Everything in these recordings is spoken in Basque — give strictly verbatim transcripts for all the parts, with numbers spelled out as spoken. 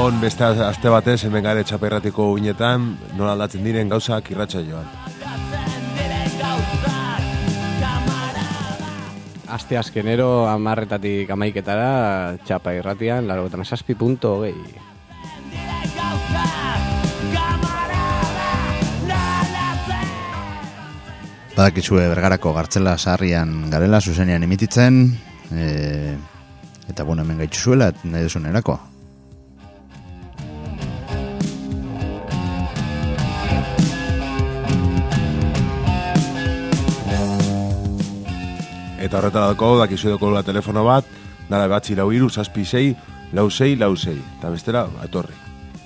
Gabon, beste aste batez, hemen gare txaperratiko uinetan, nola aldatzen diren gauzak irratxa joan. Aste azkenero amarretatik amaiketara, txapa irratian, largotan esazpi punto hogei. Badakizue Bergarako Gartzela Sarrian garela, zuzenean emititzen, e, eta bueno, hemen gaitxu zuela, nahi duzun erako. Eta horretara dako, dakizu dako la telefono bat, dara batzi lau iru, zazpi sei, lau sei, lau sei. Eta bestera, atorri.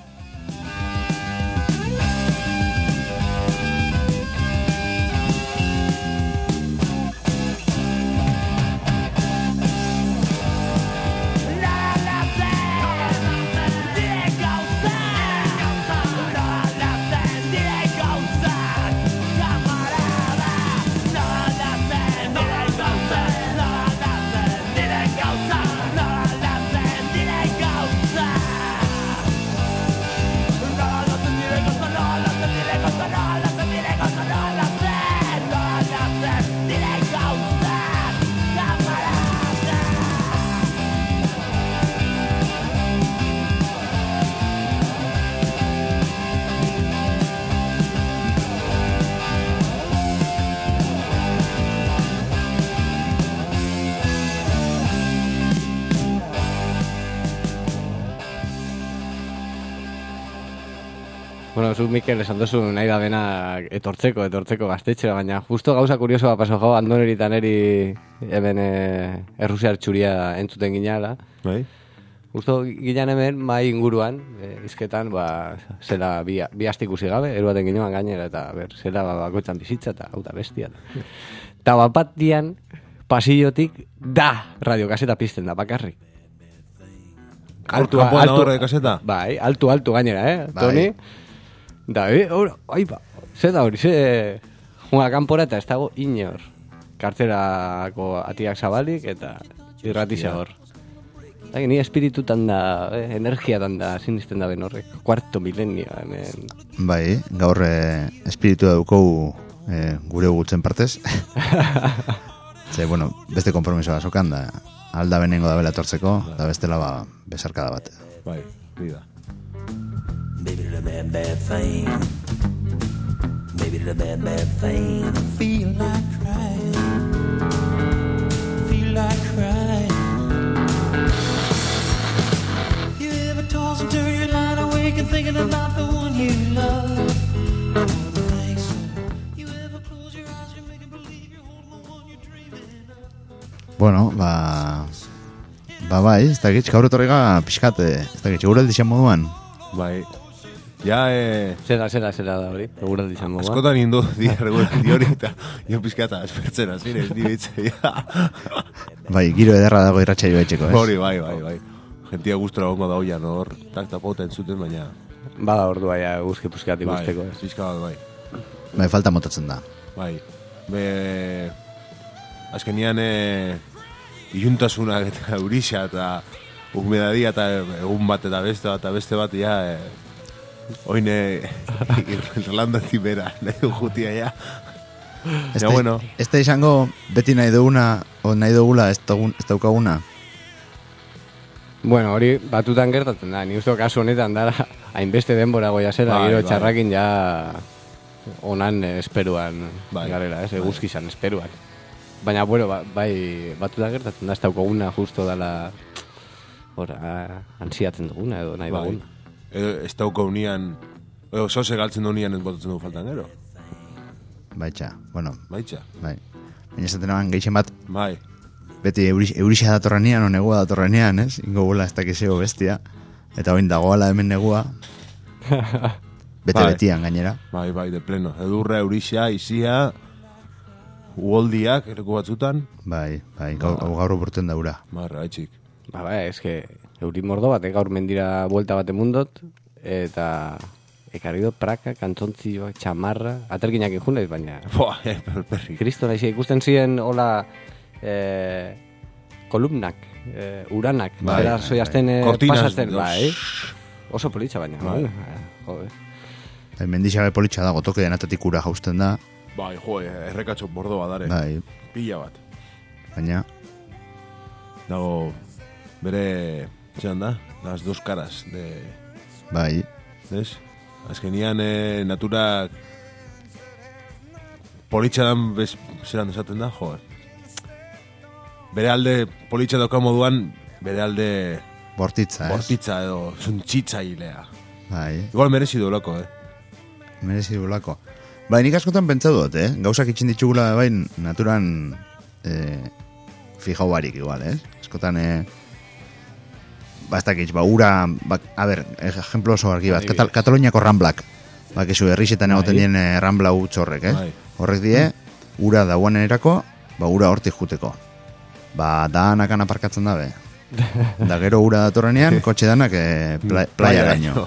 Bueno, zu Mikel esan duzu nahi da bena etortzeko, etortzeko gaztetxera, baina justo gauza kuriosoa paso jau Andoneri eta neri hemen e, errusiar txuria entzuten gineala. Bai? Justo ginean hemen mai inguruan, e, izketan, ba, zela bi, bi asti ikusi gabe, eruaten ginean gainera, eta ber, zela ba, bakoitzan bizitza eta hau da bestia. Eta bat dian, pasillotik, da, radiokaseta pizten da, bakarrik. Altu, altu, altu, bai, altu, altu gainera, eh, bai. Toni? Da, e, ora, ai ba, ze da hori, ze junga kanpora eta ez dago inor. Kartzerako atiak zabalik eta irratisa hor. Da, ni espiritutan da, eh, energiatan da, sinisten da ben horrek. Kuarto milenio, hemen. Bai, gaur eh, espiritu daukou eh, gure gutzen partez. Ze, bueno, beste kompromisoa sokan da, alda benengo da bela etortzeko, da bestela ba, besarkada bat. Bai, bida. Baby did a bad, bad thing. Baby did a bad, bad thing. I feel like crying. Feel like crying. You ever toss and turn your line awake and thinking about the one you love? Thanks. You ever close your eyes and make believe you're holding the one you're dreaming of? Bueno, ba... Ba bai, ez da gitz, gaur etorrega pixkat, ez da gitz, gure aldixan moduan. Bai. Ja, eh... Zera, zera, zera da hori, reguraldi izan moduan. Askotan indu, di, reguraldi hori, eta jo pizkata espertzen azire, ez dibitze, ja. Bai, giro ederra dago irratxa joa etxeko, ez? Hori, bai, bai, bai. Gentia guztora gongo da hoian, hor, tak tapota entzuten, baina... Bada ordua, ja, guzki puzkat ikusteko, bai, ez? Pizka bat, bai. Bai, falta motatzen da. Bai. Be... Azkenian, eh... iuntasunak eta eurixa eta humedadia eta egun bat eta beste bat eta beste bat, ja... Eh... Oine irlandatik bera, nahi du jutia ja. Ez ja, bueno. Ez da izango beti nahi duguna, o nahi dugula ez daukaguna? Bueno, hori batutan gertatzen da, ni uste kasu honetan dara, hainbeste denbora goia zela, bai, gero bai. txarrakin ja onan esperuan bai, garela, ez, bai. eguzkizan esperuan. Baina, bueno, ba, bai, batutan gertatzen da, ez daukaguna justo dala, ora, ansiatzen duguna edo nahi bai. baguna. Edo ez dauko unian, edo zoze galtzen du unian ez botatzen dugu faltan gero. Baitxa, bueno. Baitxa. Bai. Baina esaten eban geixen bat, Bai. beti eurixa datorrenean, o negua datorrenean, ez? Ingo gula ez dakizeo bestia. Eta oin dagoala hemen negua. Bete-betian gainera. Bai, bai, de pleno. Edurra, eurixa, izia, uoldiak, ereko batzutan. Bai, bai, gaur, gaur oporten daura. Marra, haitxik. Ba, bai, eske, eurin mordo bat, gaur mendira buelta bat emundot, eta ekarri do praka, kantzontzioak, txamarra, aterkinak injunez, baina... Boa, eh, perri. Kristo, nahi, ikusten ziren, hola, eh, kolumnak, eh, uranak, bai, bera, bai, soiazten bai. eh, Kortinas, pasatzen, dos. bai, Oso politxa baina, Bai. bai. Jode. Bai, mendixabe politxa dago, toke denatatik ura jausten da, Bai, jo, errekatxo bordo badare. bai, Pila bat. baina, Dago, bere, zelan da, las dos caras de, bai, ez? Azkenian eh, naturak politxa dan, bez, zelan esaten da, jo. Bere alde politxa dauka moduan, bere alde bortitza, ez? bortitza edo zuntxitzailea. Bai, Igual merezi duelako, eh? merezi dugulako. Bai, nik askotan pentsa dut, eh? Gauzak itxin ditugula bai, naturan eh, fijau barik igual, eh? Askotan, eh, ba, ez dakit, ba, ura, ba, a ber, ejemplo oso argi bat, Katal Kataloniako Ramblak, ba, kesu, herrixetan egoten Bai. dien eh, Rambla utxorrek, eh? Bai. Horrek die, ura dauanen erako, ba, ura hortik juteko. Ba, danakan aparkatzen dabe. Da gero ura datorrenean, kotxe danak eh, pla, playa gaino.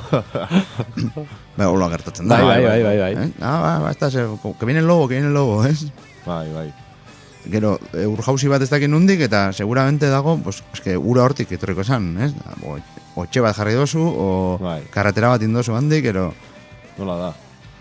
Ba, hola gertatzen da. Bai, bai, bai, bai, bai. Eh? Ah, ba, ba, esta, se, que viene el lobo, que viene el lobo, ez? Bai, bai. Gero, e, urjauzi bat ez dakin nundik, eta seguramente dago, pues, eske, ura hortik etorriko esan, ez? O, otxe bat jarri dozu, o Bai. karretera bat indozu handik, gero... Nola da.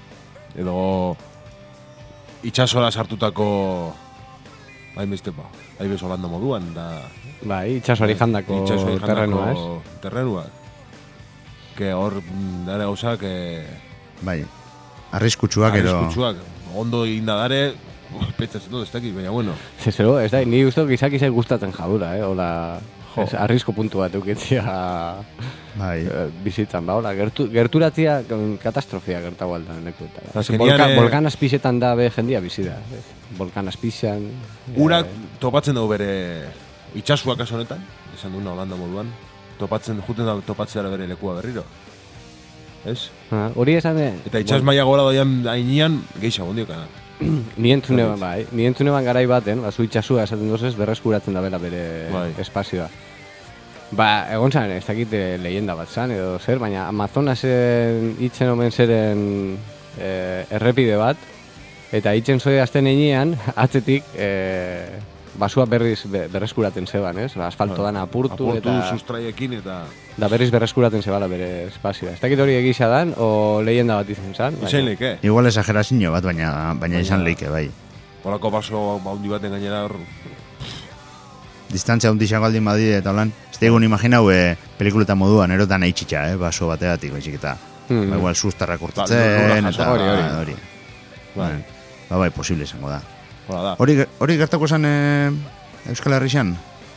Edo itxasora sartutako hainbeste ba, hainbeste Holanda moduan da Bai, itxasoari jandako itxasori terrenua, ez? jandako terrenua. Que hor mm, dare gauzak eh, Bai, arriskutsuak, gero... arriskutsuak. Ondo inda dare, petzatzen dut, ez dakit, baina bueno. Zero, ez da, ni uste gizak izai gustatzen jadura, eh? Hola, Jo. ez, arrisko puntu bat eukitzia Bai, eh, bizitzan, ba, hola, gertu, gerturatzia mm, katastrofia gertago aldan lekuetara. Azkenean, Volka, eh, Volkan azpizetan da be jendia bizi da. ez? Volkan azpizan... Urak topatzen dugu bere itxasuak kaso honetan, esan duguna Holanda moduan, topatzen, juten da topatzea bere lekua berriro. Ez? Ah, hori esan, eh, Eta itxas maila gora doian hainian, geisha gondiokana. Ni entzune ban, bai, ni entzune ban garai baten, ba, zu itxasua esaten duzez, berreskuratzen da bela bere Bai. espazioa. Ba, egon zan, ez dakit eh, leyenda bat zan, edo zer, baina Amazonasen itzen omen zeren eh, errepide bat, eta itzen zoe azten enean, atzetik, eh, basua berriz be, berreskuraten zeban, ez? Ba, asfalto dana apurtu, Apurtu eta sustraiekin eta... da berriz berreskuraten zebala bere espazioa. Ez dakit hori egisa dan, o leyenda bat izan zan. baina- Izain leike. igual exagerazio bat, baina, baina izan leike, bai. Horako baso haundi baten gainera hor... Distantzia hundixako aldin badide, eta holan, ez da egun imaginau eh, pelikuletan moduan, erotan eitxitxa, eh, baso bategatik, baizik eta, Mm. ba, igual sustarrak Ba, urtatzen, nola jaso, eta hori, hori. ba, hori. Bai, Ba, bai, posible izango da. hola da. Hori, hori gertako zen eh, Euskal Herrixan?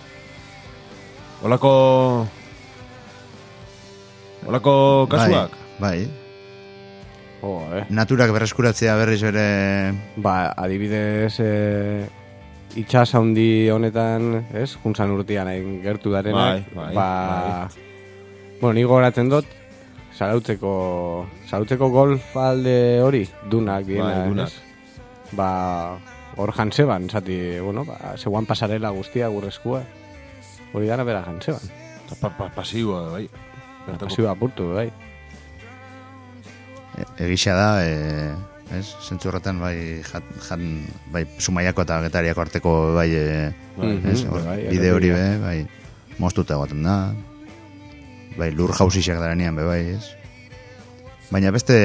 Horako... Horako kasuak? Bai, bai. Jo, eh. Naturak berreskuratzea berriz bere... Ba, adibidez, e, itxas handi honetan, ez, juntzan urtean hain gertu darenak, Bai, bai, ba, bueno, ni gogoratzen dut, zarautzeko, zarautzeko golf alde hori, dunak diena, Bai, dunak. ez? Ba, hor jantzeban, zati, bueno, ba, zegoan pasarela guztia gurreskua, hori dara bera jantzeban, Pa, pa, pa, pasiua, bai. Bertako- pasio apurtu, bai. E, egisa da, e, ez, zentzu horretan, bai, jat, jan, bai, Zumaiako eta Getariako arteko, bai, e, Bai, ez, Mhm, hor, bai, bide hori be, errepidea. bai, moztuta egoten da, bai, lur jauzixak darenean, be, bai, ez. Baina beste,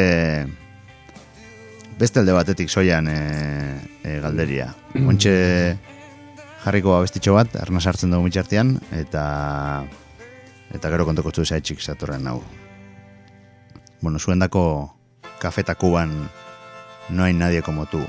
beste alde batetik soian e, e, galderia. Ontxe jarriko abestitxo bat, arna sartzen dugu mitxartean, eta eta gero kontoko zu zaitxik zatorren hau. Bueno, zuendako Café Tacuban no hay nadie como tú.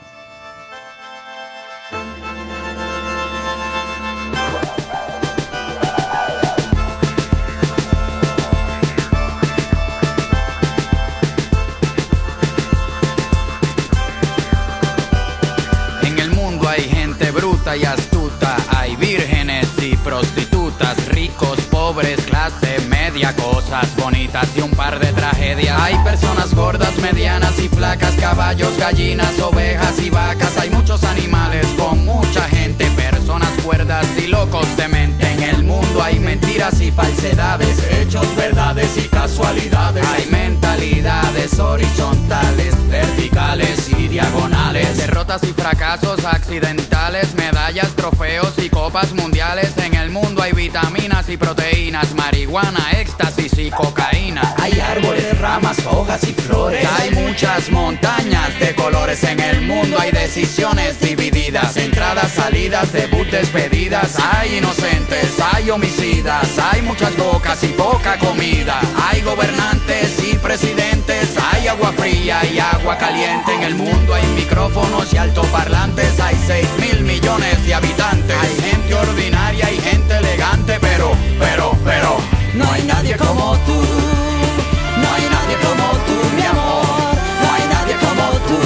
En el mundo hay gente bruta y astuta, hay vírgenes y prostitutas, ricos, pobres, clase media, cosas bonitas y un par de tragedias. Hay personas gordas, medianas y flacas, caballos, gallinas, ovejas y vacas. Hay muchos animales con mucha gente, personas cuerdas y locos de mente. En el mundo hay mentiras y falsedades, hechos, verdades y casualidades. Hay mentalidades horizontales, verticales y diagonales, derrotas derrotas y fracasos accidentales, medallas, trofeos y copas mundiales. En el mundo hay vitaminas y proteínas, marihuana, éxtasis y cocaína. Hay árboles, ramas, hojas y flores. Hay muchas montañas de colores en el mundo. Hay decisiones divididas, entradas, salidas, debut, despedidas. Hay inocentes, hay homicidas. Hay muchas bocas y poca comida. Hay gobernantes y presidentes. Hay agua fría y agua caliente. En el mundo hay micrófonos y altoparlantes. Hay seis mil millones de habitantes. Hay gente ordinaria y gente elegante. Pero, pero, pero No hay nadie como tú. No hay nadie como tú, mi amor. No hay nadie como tú.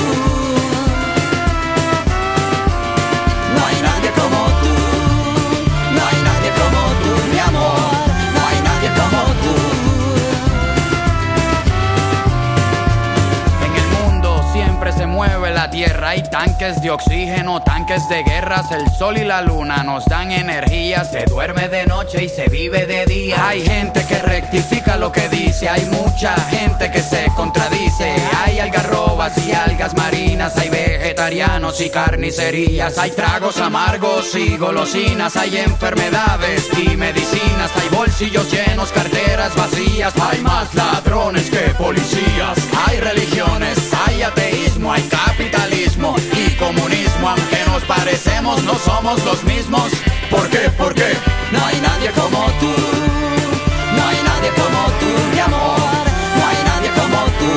No hay nadie como tú. No hay nadie como tú, mi amor. No hay nadie como tú. En el mundo siempre se mueve la tierra. Hay tanques de oxígeno, tanques de guerras. El sol y la luna nos dan energía. Se duerme de noche y se vive de día. Hay gente que rectifica lo que dice. Hay mucha gente que se contradice. Hay algarrobas y algas marinas. Hay vegetarianos y carnicerías. Hay tragos amargos y golosinas. Hay enfermedades y medicinas. Hay bolsillos llenos, carteras vacías. Hay más ladrones que policías. Hay religiones, hay ateísmo, hay capitalismo y comunismo. Aunque nos parecemos, no somos los mismos. ¿Por qué? ¿Por qué? No hay nadie como tú. No hay nadie como tú, mi amor. No hay nadie como tú.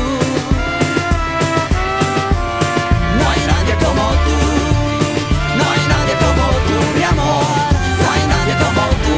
No hay nadie como tú. No hay nadie como tú, mi amor. No hay nadie como tú.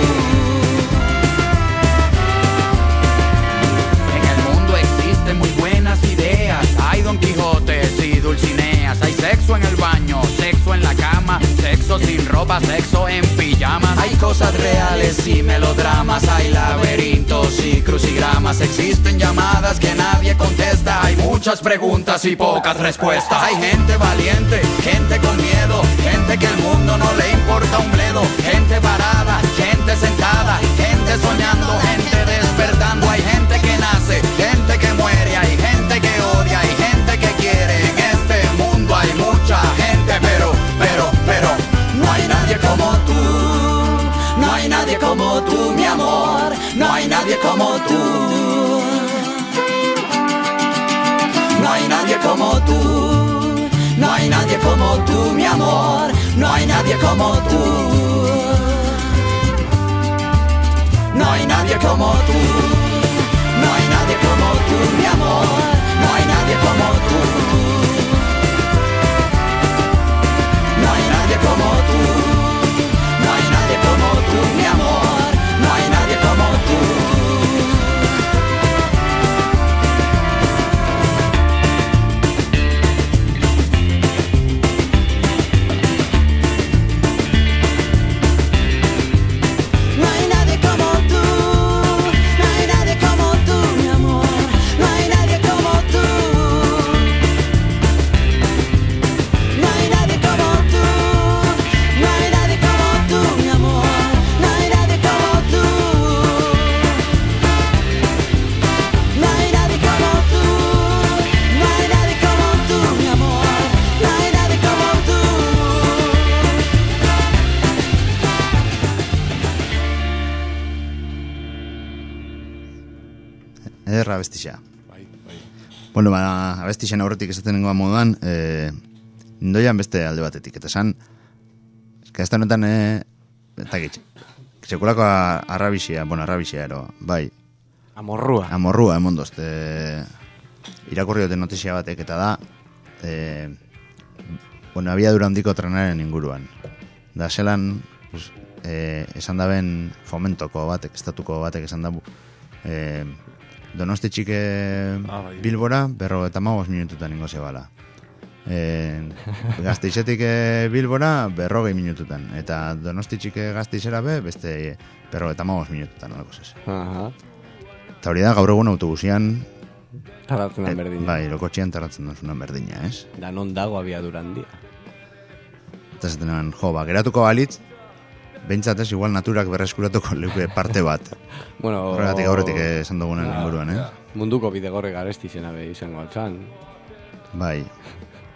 En el mundo existen muy buenas ideas. Hay Don Quijotes y Dulcineas. Hay sexo en el baño, sexo en la cama, sexo sin ropa, sexo en pijamas. Hay cosas reales y melodramas. Hay laberintos y crucigramas. Existen llamadas que nadie contesta. Hay muchas preguntas y pocas respuestas. Hay gente valiente, gente con miedo, gente que el mundo no le importa un bledo. Gente parada, gente sentada, gente soñando, gente despertando. Hay gente que nace, gente que muere. Hay gente que odia, hay gente que quiere. En este mundo hay mucha gente, pero, pero, pero No hay nadie como tú. No hay nadie como tú, mi amor. No hay nadie como tú. No hay nadie como tú. No hay nadie como tú, mi amor. No hay nadie como tú. No hay nadie como tú. No hay nadie como tú, mi amor. No hay nadie como tú. No hay nadie como tú. No hay nadie como tú, mi amor. No hay nadie como tú. No hay nadie como tú. No hay nadie como tú, mi amor. No hay nadie como tú. No hay nadie como tú. No hay nadie como tú, mi amor. No hay nadie como tú. No hay nadie como tú. No hay nadie como tú, mi amor. No hay nadie como tú. Ederra abestixa. Bai, bai. Bueno, ba, abestixen aurretik esaten nengoa moduan, eh, indoian beste alde batetik. Eta esan, eska ez da honetan, eh, eta gitz, sekulako arrabixia, bueno, arrabixia ero, bai, Amorrua. amorrua, emondozt, eh, irakurri dute notizia batek, eta da, eh, bueno, abiadura handiko trenaren inguruan. Da, zelan, pues, eh, esan daben fomentoko batek, estatuko batek esan dabu, eh, Donosti txike Ah, bai. Bilbora, berro eta magos minututan ingo zebala. E, Gazteizetik eh, Bilbora, berrogei minututan. Eta Donosti txike Gazteizera be, beste berro eta magos minututan. Olako zez. Aha. Eta hori da, gaur egun autobusian, Tardatzen da eh, berdina. bai, lokotxian tarratzen duzuna berdina, ez? Da non dago abiadura handia. Eta zaten jo, ba, geratuko balitz, behintzat ez, igual naturak berreskuratuko leuke parte bat. Bueno, Horregatik aurretik esan dugunen inguruan, eh? munduko bidegorre garesti zena be izango altzan. Bai.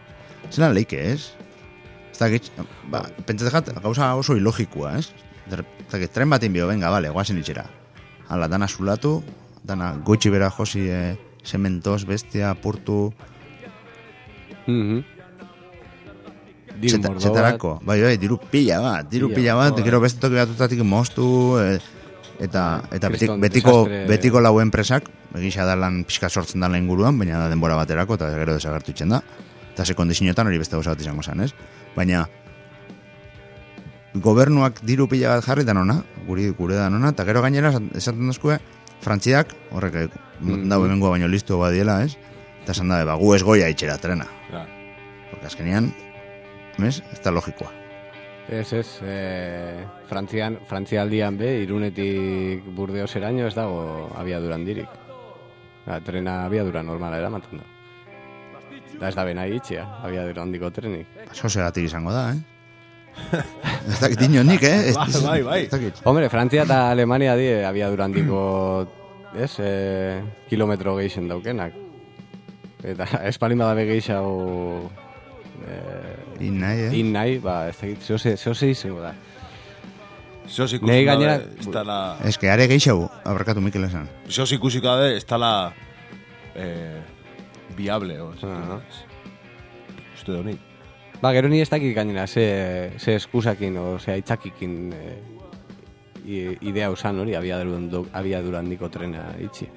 Zelan leike, ez? Ez dakit, ba, pentsatzen jat, gauza oso ilogikoa, ez? Ez dakit, tren batin bio, venga, bale, guazen itxera. Hala, dana zulatu, dana goitxi bera josi, eh, sementoz, bestia, purtu, Mhm. Diru Zeta- mordo zetarako, bat. bai, bai, diru pila bat, diru Pila, pila bat, joder. gero beste toki batutatik moztu, e, eta eta betik, Kriston betiko, desastre. betiko lau enpresak, egisa da lan pixka sortzen da inguruan, baina da denbora baterako, eta gero desagertu itzen da. Eta ze kondizioetan hori beste gauza bat izango zen, ez? Baina, gobernuak diru pila bat jarri danona, guri gure danona, eta gero gainera esaten dazkue, Frantziak, horrek mm. dago hemengoa baino listu badiela, ez? Eta esan da, ba, gu ez goia itxera trena. Ja. Porque azkenean, ez? Ez da logikoa. Ez, ez, e, Frantzian, Frantzialdian be, Irunetik Burdeoseraino ez dago abiadura handirik. Da, trena abiadura normala eramaten da. Da ez da bena itxea, abiadura handiko trenik. Sosegatik izango da, eh? Ez dakit inonik, eh? Ez, Bai, bai, bai. ez dakit. Hombre, Frantzia eta Alemania die abiadura handiko, ez, e, kilometro geixen daukenak. Eta espalin badabe geixau e, In nahi, eh? in nahi, ba, ez dakit, zehose, zehose izango da. Zos Nei ikusi gainera- gabe, ez dala... Ez que are gehiago, abarkatu Mikel esan. Zos ikusi gabe, ez dala... Eh, viable, o... Ah. Uste donik. Ba, gero ni ez dakit gainera, ze, ze eskusakin, o ze aitzakikin e, i- idea usan hori, abiadura, hando- abiadura handiko trena itxi.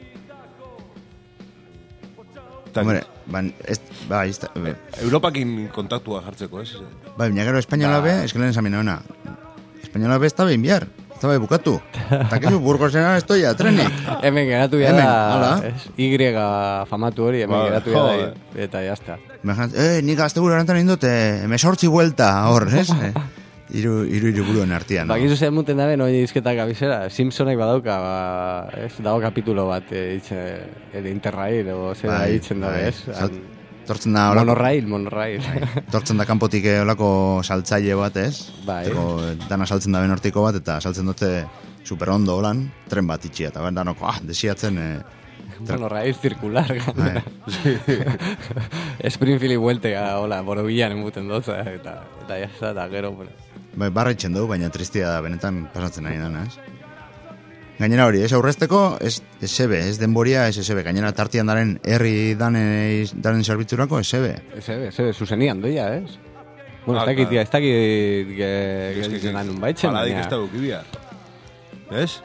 Hombre, ban, ez, ba, ez da, be, Europakin kontaktua jartzeko, ez? ba, baina gero Espainola be, ez que lehen esamen hona. Espainola be ez da behin bihar, ez da behin bukatu. Eta kizu, burgosena ez toia, trenik. Hemen geratu ya Hemen, da, hala. ez, Y famatu hori, hemen Ba, geratu ya da, joder. eta jazta. Imaginat, eh, nik azte buru erantan indote, emesortzi buelta, hor, ez? Eh, iru, iru, iru buruen artian. Ba, No? gizu zen muten dabe, noi izketak abizera, Simpsonek badauka, ba, ez, dago kapitulo bat, e, itxe, el Interrail, o zera Bai, itzen dabe, bai. ez? Sal- Han- Tortzen da, olako, Monorail, monorail. tortzen da kanpotik eh, olako saltzaile bat, ez? Bai. Teko, dana saltzen da benortiko bat, eta saltzen dute super ondo holan, tren bat itxia, eta ben danoko, ah, desiatzen, eh, Monorail circular. bai. Springfield bueltega, hola, borobilan emuten dotza, eta, eta jazta, eta gero, bueno. Bai, barraitzen dugu, baina tristia da, benetan pasatzen ari dana, ez? Gainera hori, ez aurrezteko, ez esebe, ez denboria, ez esebe. Gainera tartian daren herri dane, daren zerbitzurako, esebe. Ese, ese, zuzenian doia, ez? Bueno, Ah, ez dakit, claro. ez dakit, ge, Ez que- gelditzen da nun baitzen, Paladik baina... ez da bukibiar. Ez?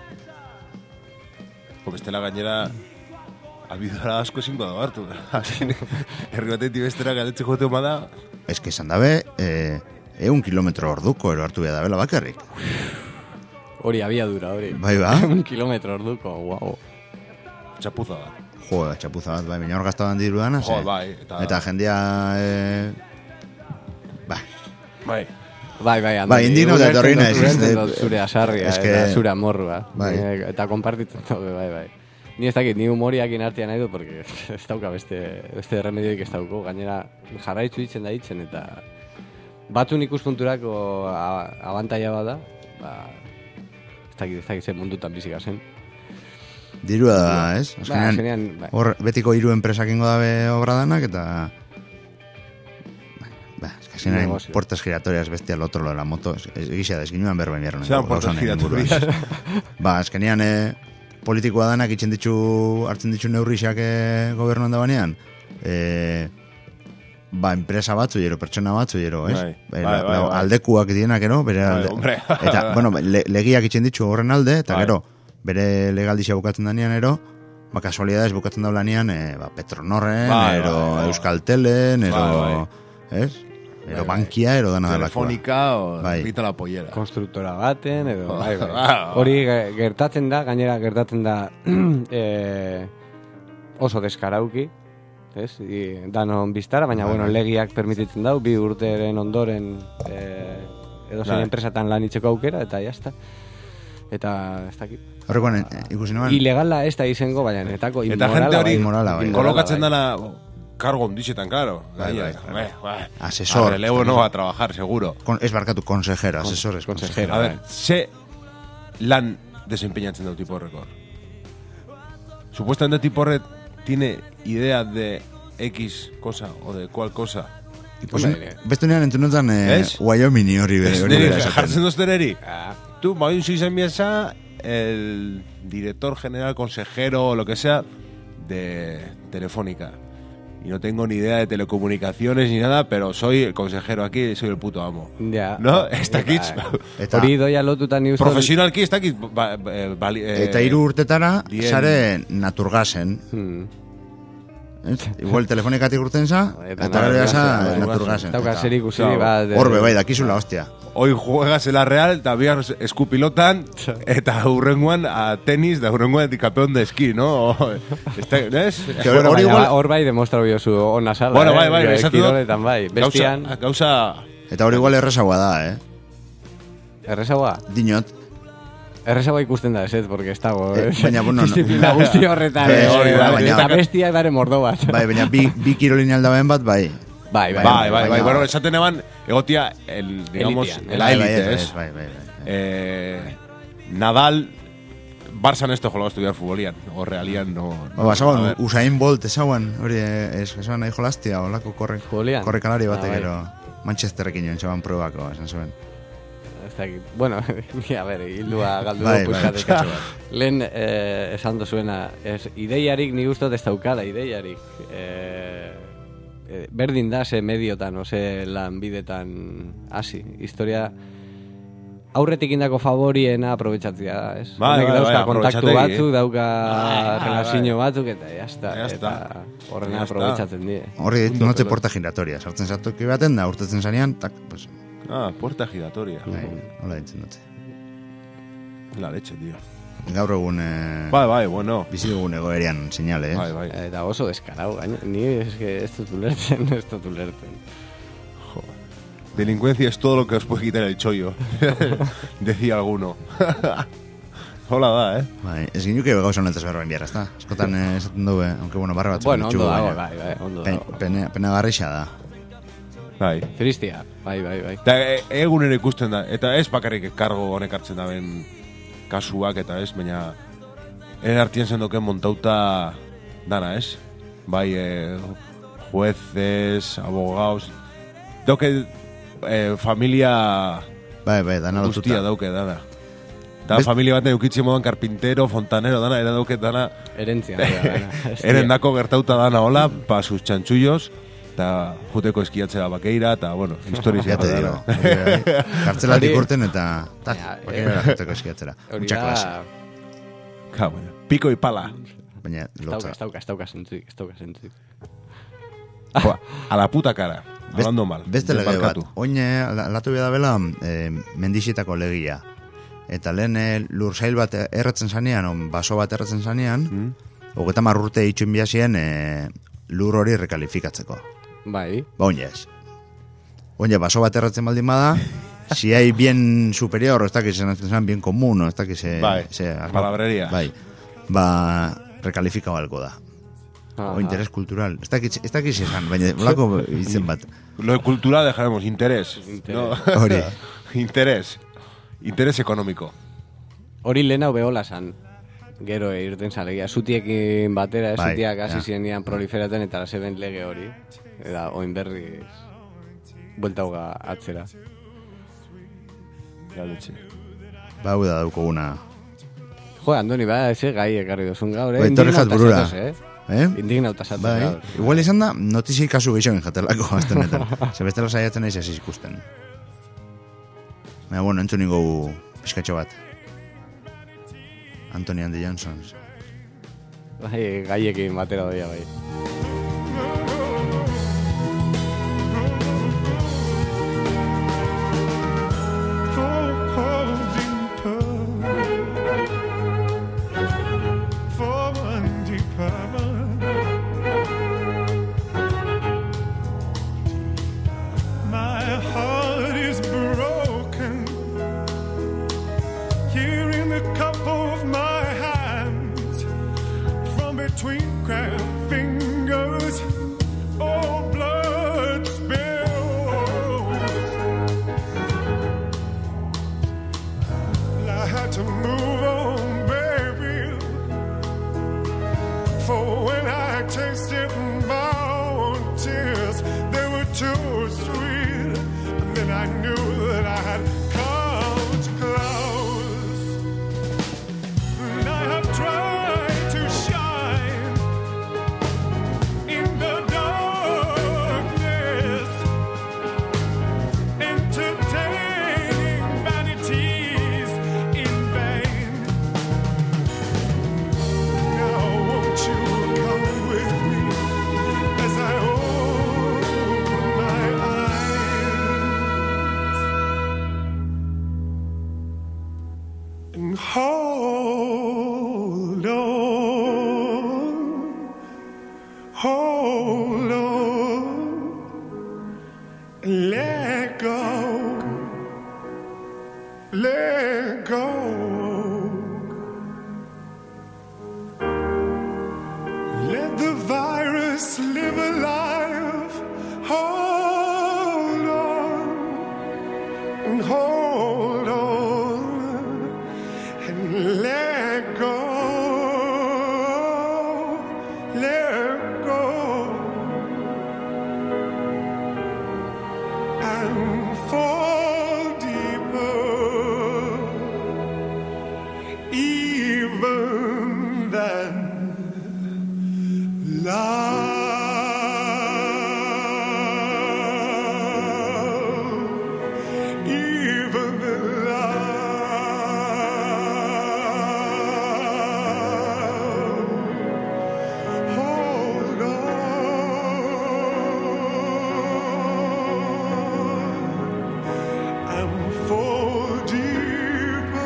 Jo, bestela gainera... Abidora asko ezingo da hartu. Herri batetik bestera galetxe jote oma da... Ez que esan dabe, eh, eun kilometro orduko ero hartu behar dabela bakarrik. Hori abiadura, hori. Bai, ba? Un kilometro orduko, guau. Txapuza bat. Jo, txapuza bat, bai, baina hor gaztaban diru dana, Jo, bai, eta- eta jendia, eh, ba, Bai. Bai, bai, Bai, indigno da etorri naiz, ulertzen ez, dut eh, zure asarria, es que- eta zure amorrua. Bai. Eh, Eta konpartitzen dut, bai, bai. Ni ez dakit, ni humoriak inartian nahi dut, porque ez dauka beste, beste remedioik ez dauko. Gainera, jarraitzu ditzen da ditzen, eta batzun ikuspunturako a- abantaila bada, ba, ez dakit, ez dakit zen mundutan bizika zen. dirua da, ez? Ba, Azkenean, azkenean, bai. hor betiko hiru enpresak ingo dabe obra danak, eta... Ba, ez que azkenean Negozio. puertas giratorias bestia lo otro lo de la moto, ez- ez gisa da, ez ginuan berba inbierno. Zeran puertas giratorias. Ba, azkenean, eh, politikoa danak itxen ditu, hartzen ditu neurrixak eh, gobernuan da banean, eh, ba, enpresa batzu, jero, pertsona batzu, jero, ez? Bai, Eh, bai, la- bai, la- bai. Aldekuak dienak, ero, bere Bai, alde. hombre. Eta, bueno, le, legiak itxen ditu horren alde, eta Bai. gero, bere legaldixia bukatzen danean, ero, ba, kasualidades bukatzen daulanean, eh, ba, Petronorren, Bai, ero, bai, bai. Euskaltelen, ero, Bai, ez? Ero, bai. bankia, ero dana dalakoa. Telefonika o Bai. pita la pollera. Konstruktora baten, edo, bai, bai. Ah. Hori ge- gertatzen da, gainera gertatzen da eh, oso deskarauki, ez? I, danon biztara, baina, bueno, legiak permititzen dau, bi urteren ondoren eh, edo zein Bai. enpresatan lan itzeko aukera, eta jazta. Eta, ez dakit. Horrekoan, eh, ikusi noan, Ilegala ez da izango, baina netako Eta inmorala, jente hori bai. inmorala, bai. Inmorala, Kolokatzen bai. dana oh, kargo ondixetan, claro. Bai, bai, Gaina, bai. bai. Asesor. A relevo no va a trabajar, seguro. Con, ez barkatu, consejero, asesores, consejero. A ver, ze lan desempeñatzen dau tipo horrekor. Supuestamente tipo horret tiene idea de X cosa o de cual cosa Ikusi, beste nean entunotan eh, Ez? Wyoming hori bere. hori Neri, bera esaten. jartzen dozten eri. Ah, Tú, Mauricio Suiza empieza el director general, consejero o lo que sea de Telefónica. Y no tengo ni idea de telecomunicaciones ni nada, pero soy el consejero aquí y soy el puto amo. ja. No? Ez dakit. Eta, Hori doia lotutan ni uste. Profesionalki ez dakit. Ba, ba, bali, eh, eta hiru urtetara, dien- sare naturgasen. Hmm. Ez? Igual telefonikatik urten za, Eta eta gero naturgasen, za bai. naturgasen. Dauka Eta zer ikusi Claro. bat. eh, Horbe bai, dakizula, hostia. Hoy juegas en la Real, eta bihar eskupilotan, eta hurrengoan a tenis, da hurrengoan campeón de esquí, ¿no? O, Está, ¿es? Que Bueno, hori baina igual- hor bai demostrau jozu ona sala. Bueno, eh? bai, bai, Eh, esatu dut. Kiroletan bai. Bestian, Gauza, gauza Eta hori igual errezagoa da, eh? errezagoa. Dinot, Errezagoa ikusten da, ez, porque ez dago. Eh, eh? baina, bueno, no. Disiplina guzti horretan. Eh, eh, hori da, bai, baina- Eta bestiak dare mordo bat. bai, baina bi, bi kirolin aldaben bat, bai. Bai, bai. Bai, bai, bai, baina- bueno, esaten eban, egotia, el, digamos, Elitean, el Bai, bai, élite, ez, es. bai, bai, bai. Eh, Nadal, Barça esto jolaba estudiar futbolian, o realian, no... Ba, a basagoan, ver. Usain Bolt ezaguan, hori, eh, ez, esan nahi jolastia, olako korre, Futbolian? korre kalari bate Ah, bai. gero, Manchesterrekin joan zeban probako, esan zuen. Ez dakit. Bueno, a ber, hildua galdu Bai, dugu bai, pixkat, pixkatxo eska. bat. Lehen eh, esan dozuena, ez, ideiarik ni gustot ez daukala, ideiarik. Eh, eh, berdin da, ze mediotan, ose lanbidetan hasi. Historia aurretik indako favoriena aprobetxatzea da, ez? Bai, Honek bai, dauzka bai, kontaktu aprobetxategi, batzuk, dauka Ah, relazio batzuk, eta jazta. Ya está. Eta horrena Ya está. aprobetxatzen die. Horri ditu note porta giratoria, sartzen sartuki baten da, urtetzen zanean, tak, pues, Ah, puerta giratoria. bai, hola ditzen dute. La leche, tío. Gaur egun, eh, Bai, bai, bueno. bizi dugun egoerian seinale, eh? Bai, bai. Eta oso deskarau, gaina. Ni eske ez dut ulertzen, ez dut ulertzen. Delincuencia es todo lo que os puede quitar el chollo. Decía alguno. Hola da, eh? Bai, ez ginuke gauza honetaz berroen biara, ezta? Eskotan eh, esaten du, eh, aunque bueno, barra batzuk Bueno, ditxugu, ondo dago, baina bai, bai, ondo pen- dago. pene, pena garrixa da. Bai. Tristia, bai, bai, bai. Eta e, egunero ikusten da. Eta ez bakarrik kargo honek hartzen da ben kasuak eta ez, baina eren artien zendoken montauta dana, ez? Bai, eh, jueces, abogados... Dauke eh, familia Bai, bai, dana guztia lotuta. dauke dana. Da Best- familia baten eukitzen modan carpintero, fontanero, dana, era dauke dana... Herentzia. bai, bai. Eren dako gertauta dana hola, pa sus txantxullos, eta juteko eskiatzera bakeira, eta, bueno, historiz Ya te digo. hori bai. Kartzelatik Hori- urten eta... Tak, Ja, bakera jateko eskiatzera. Hori Mucha klase. da... Ja, bueno, pico y pala. Baina, Ez dauka, lotza. ez dauka, ez dauka zentzuik, ez dauka zentzuik. Joa, a la puta cara. Best- Hablando mal. Beste lege bat. Desbarkatu. Oin, eh, la- latu beda bela, eh, mendixitako legia. Eta lehen eh, lursail bat erretzen zanean, on baso bat erretzen zanean, Mm? hogeta marrurte itxuin biazien eh, lur hori rekalifikatzeko. Bai, Ba, oin ez. Oin baso bat erretzen baldin bada, si hay bien superior, o ez dakiz zen bien común, o ez dakiz... eh, Bai, ze- palabrería. Bai, ba, rekalifika balko da. Aha. O interés cultural. Ez dakiz, ez dakiz esan, baina blako izen bat. Lo de cultura dejaremos interés. Interés. No. Hori. Interés. Interés económico. hori lehena behola san. Gero e, irten zalegia. Zutiekin batera, Bai, zutiak hasi ja. zienian proliferaten eta zeben lege hori. Eta oin berriz buelta hoga atzera. La leche. Ba, hau da daukoguna. Jo, Andoni, ba, eze gai ekarri duzun gaur, eh? Bai, torri jat Indignauta burura. zatoz, eh? Eh? Indignauta zatoz Bai, gaur. igual izan da, notizi kasu gehiago jatelako aztenetan. Ze bestela saiatzen naiz ez ikusten. Baina, bueno, entzun ningu pizkatxo bat. Anthony and the Johnsons. Bai, gaiekin batera doia, bai. My heart is broken here in the cup of my hands. From between cracked fingers, all blood spills. I had to move on, baby, for when I tasted my own tears, they were too the virus live alive. Hold on, and hold on, and let go, let go, and fall deeper, even than love. Even than love. Hold on and fall deeper.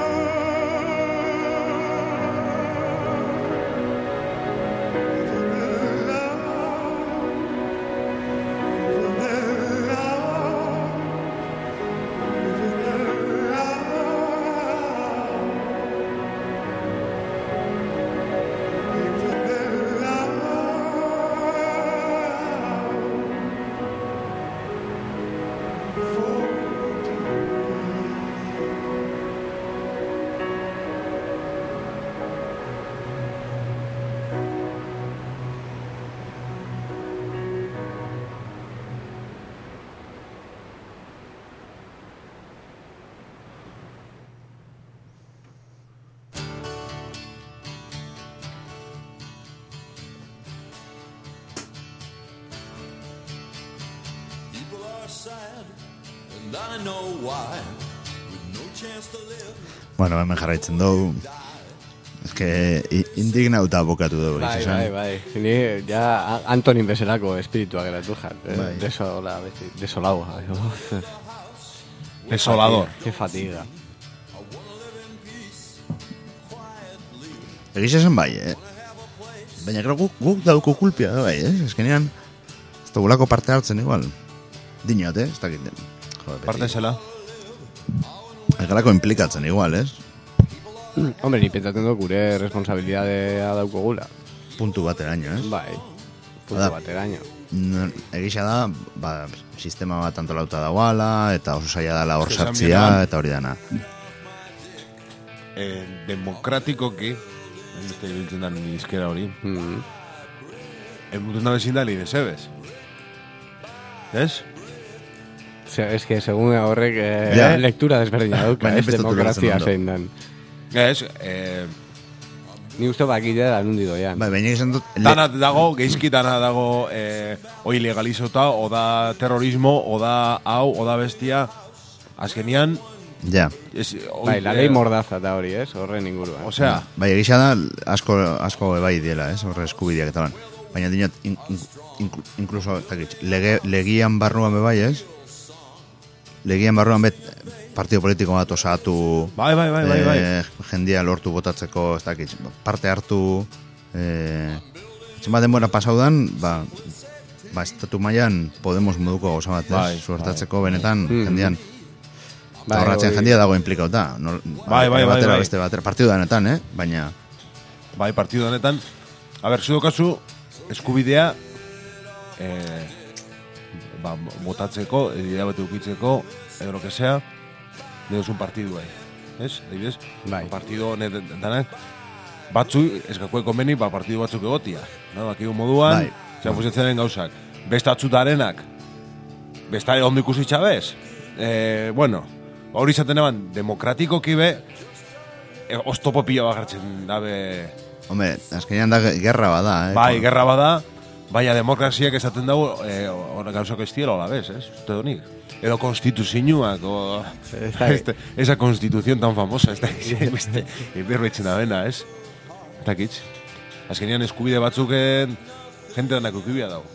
People are sad, and I know why. With no chance to live. Bueno, hemen jarraitzen dugu. Ez que i- indignauta bokatu dugu. Bai, izan. bai, bai. Ni ja A- Antonin bezalako espiritua geratu jat. Eh? Bai. Desola, beti, desolau. Desolador. Qué fatiga. Egiz esan bai, eh? Baina gero guk, guk dauko kulpia da bai, eh? Eskenean, ez dugulako parte hartzen igual. Dinot, eh? Ez dakit. Joder, beti. Parte zela. Ez galako implikatzen igual, ez? Hombre, ni pentsatzen dut gure responsabilidadea daukogula. Puntu bateraino, ez? Bai. Puntu Bada. bateraino. N- Egisa da, ba, sistema bat antolauta dagoala, eta oso zaila dela hor Esan sartzia, bieran. eta hori dana. Eh, demokratikoki, beste ibiltzen da izkera hori, Mm. emutun da bezin da lide zebez. Ez? Se, es que según horrek eh, Ja. lectura desberdina dauka, Baina ez beste demokrazia ulertzen ondo. zein dan. Ez, eh, Ni uste bakidea da nundi doian. Bai, baina izan dut... le- dana dago, geizki dana dago, eh, oi legalizota, o da terrorismo, o da hau, o da bestia, azkenian, Ja. ez, oi, Bai, la eh, ley mordaza da hori, ez? Horren inguruan. Osea, Bai, egisa da, asko, asko bai diela, ez? Horre eskubideak eta lan. Baina dinot, in, in, in, inkluso, ez dakit, lege, legian barruan be bai, ez? Legian barruan bet, partido politiko bat osatu, bai, bai, bai, bai, bai. eh, jendia lortu botatzeko, ez dakit, parte hartu, eh, etxen bat denbora pasaudan, ba, ba, estatu mailan Podemos moduko gauza bat, ez? Bai, Suertatzeko benetan, Mm. jendian, Bai, horratzen hori- jendia dago implikauta. No, Bai, bai, bai, batera, bai. beste batera, partidu danetan, eh? Baina, Bai, partidu honetan, a ber, zudokazu, eskubidea, eh, ba, botatzeko, idea bat eukitzeko, edo lo que sea, deuzun partidu, eh? Ez? Adibidez? Bai. Partidu honetan, batzu, eskakue konbeni, ba, partidu batzuk egotia. No? Bakigu moduan, Bai. zera fusitzen gauzak. Beste atzutarenak, besta ondo ikusi txabez. Eh, bueno, hori izaten eban, demokratikoki be, e, oztopo pila bagartzen dabe. hombre, azkenean da gerra bada, eh? Bai, gerra bada, baina demokraziak esaten dago, eh, hor gauzako estielo, hola, bez, ez? Uste donik. Edo konstituzinuak, o... Ez da- este, esa constitución tan famosa, ez da, beste, berbetzen da bena, ez? Ez dakitz. Azkenean eskubide batzuken, jente danako kibia dago.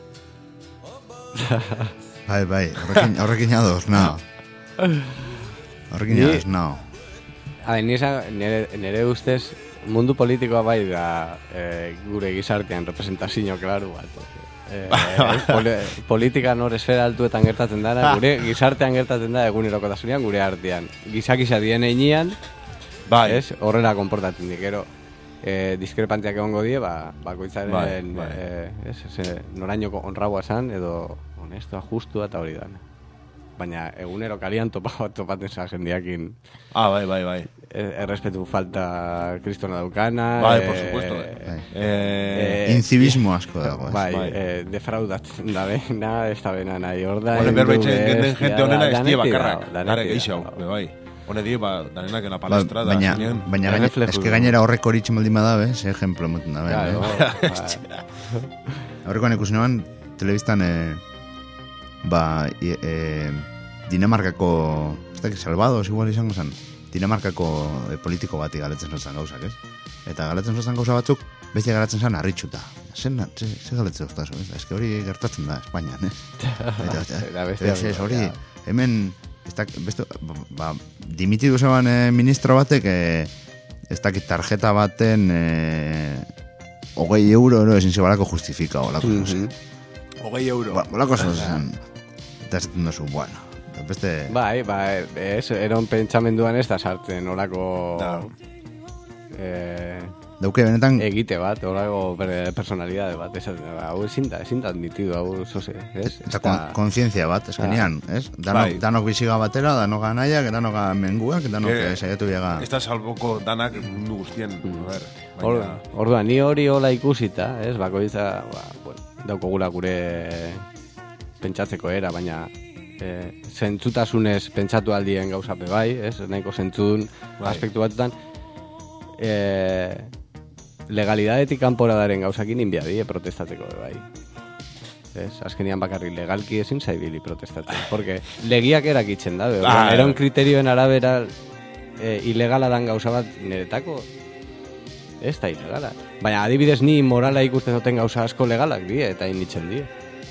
Bai, bai, horrekin, horrekin ados, no. Horrekin Ni- ados, no. A ber, ni esan, nire, nire ustez, mundu politikoa bai da eh, gure gizartean representazio klaru bat. Eh, poli, politika nor esfera altuetan gertatzen dara, gure gizartean gertatzen da egunerokotasunean gure artean. Gizak izadien einean, Bai, ez, horrela konportatzen dikero. e, diskrepantiak egongo die, ba, bakoitzaren Bai, bai. E, ez, ez, norainoko onraua esan, edo honestoa, justua eta hori dan. Baina egunero kalian topa, topaten za jendiakin Ah, bai, bai, bai. e, errespetu falta kristona daukana. Bai, e, por supuesto. Bai. Eh, Eh, Inzibismo asko dago, ez? Bai, bai. eh, defraudatzen da bena, ez da bena nahi, hor da... Honen berbaitzen hindu genden bestia, gente honena ez die danetik bakarrak. dago, Gare danetik geixau, dago. be bai. Hone die, ba, danenak en la Ba, palestra, da, baina, azkenean. baina gaine, Erreflejo eske du. gainera horrek hori txemaldin badabe, ze ejemplo moten da, Claro, eh? bai. Aurrekoan ikusi noan, telebistan, eh, ba, i- eh, Dinamarkako, ez dakit, Salvados igual izango zen, Dinamarkako eh, politiko bati galetzen zuzan gauzak, ez? Eta galetzen zuzan gauza batzuk, beste galetzen zen harritxuta. Zen, ze, ze galetzen zuztazu, ez? Ez que hori gertatzen da, Espainian, eh? Eta, Eta beste ez, ez, hori, ja. hemen, ez dakit, beste, ba, dimitidu zeban eh, ministro batek, eh, ez dakit tarjeta baten, eh, hogei euro, ero, ezin zebalako justifika, olako, mm Hogei euro. Ba, bolako zen, eta ez duzu, bueno, beste... Bai, bai, ez, eron pentsamenduan ez da sartzen olako... Da. Eh, Dauke, benetan, egite bat, olako per- personalidade bat, ez, hau ezin da, ezin da admitidu, hau zoze, ez? eta Ez kon, da- kontzientzia bat, eskenean, ez? Danok, Bai. danok biziga batera, danok anaiak, danok menguak, danok Eh, eh, saiatu biega... Ez da salboko danak mundu guztien, a ver. Hor- Baina, Orduan, ni hori hola ikusita, ez, bakoitza, ba, bueno, daukogula gure pentsatzeko era, baina e, zentzutasunez pentsatu aldien gauzape bai, ez, nahiko zentzun Bai. aspektu batutan, e, legalidadetik kanpora daren gauzakin inbiadie protestatzeko be bai. Ez, azkenian bakarrik legalki ezin zaibili protestatzen, porque legiak erakitzen da, be, Ah, orduan, eron eh. kriterioen arabera e, ilegala dan gauza bat niretako ez da ilegala. Baina adibidez ni morala ikusten duten gauza asko legalak die eta initzen die.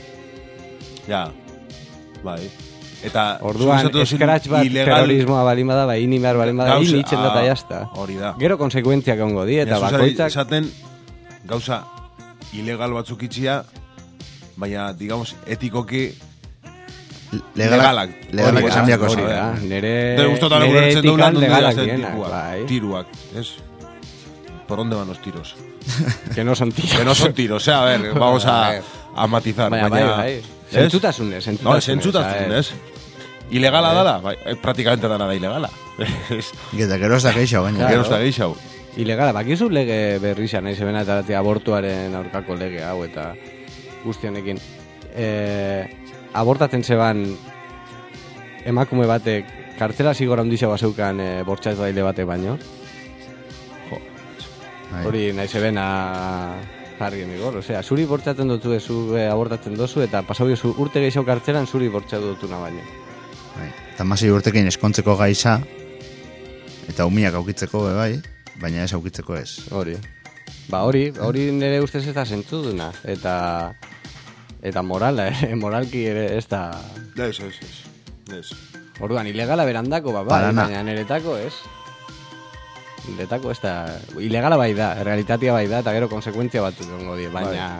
ja, bai. Eta, Orduan, zuk esatu duzun scratch bat ilegal- terrorismoa balin bada, bai, ini behar balin bada, Gauza- initzen data ah, jazta. hori da. Gero konsekuentziak egongo die, eta Ja, zuzari bakoitzak... esaten gauza ilegal batzuk itxia, baina, digamos, etikoki Legalak, legalak Hori da, esan biako hori zabe. da, nere, Nere gustotan nere ulertzen etikan dugu legalak legalak dienak, bai. tiruak, ¿es? ¿Por dónde van los tiros? Que no son tiros. Que no son tiros, o sea, a ver, vamos A a, ver. a matizar. Baina, bai, bai. Zentzutasunez, No, zentzutasunez. zentzutasunez. Ilegala dala, bai, eh, praktikamente dana da ilegala. Eta gero ez da geixo, gaina. Gero ez da gehiago. Ilegala, bakizu lege berrizia nahi zebena eta dati abortuaren aurkako lege hau eta guztionekin. E, abortatzen zeban emakume batek kartzela zigor handixo bazeukan e, bortxatzaile batek baino. Bai. Hori nahi zebena jarri emigor. Osea, zuri bortxatzen dutu zu e, abortatzen dozu eta pasau zu urte gehiago kartzelan zuri bortxatu dutuna baino. Bai. Eta masei urtekin eskontzeko gaisa, eta umiak aukitzeko be bai, baina ez aukitzeko ez. Hori. Ba hori, hori nire ustez ez da zentzuduna. Eta eta morala, eh? Moralki ere ez da... Ez, ez, ez. Ez. Orduan, ilegala berandako, ba, bai, Parana. baina niretako ez. Niretako ez da... Ilegala bai da, realitatea bai da, eta gero konsekuentzia bat egongo die, baina...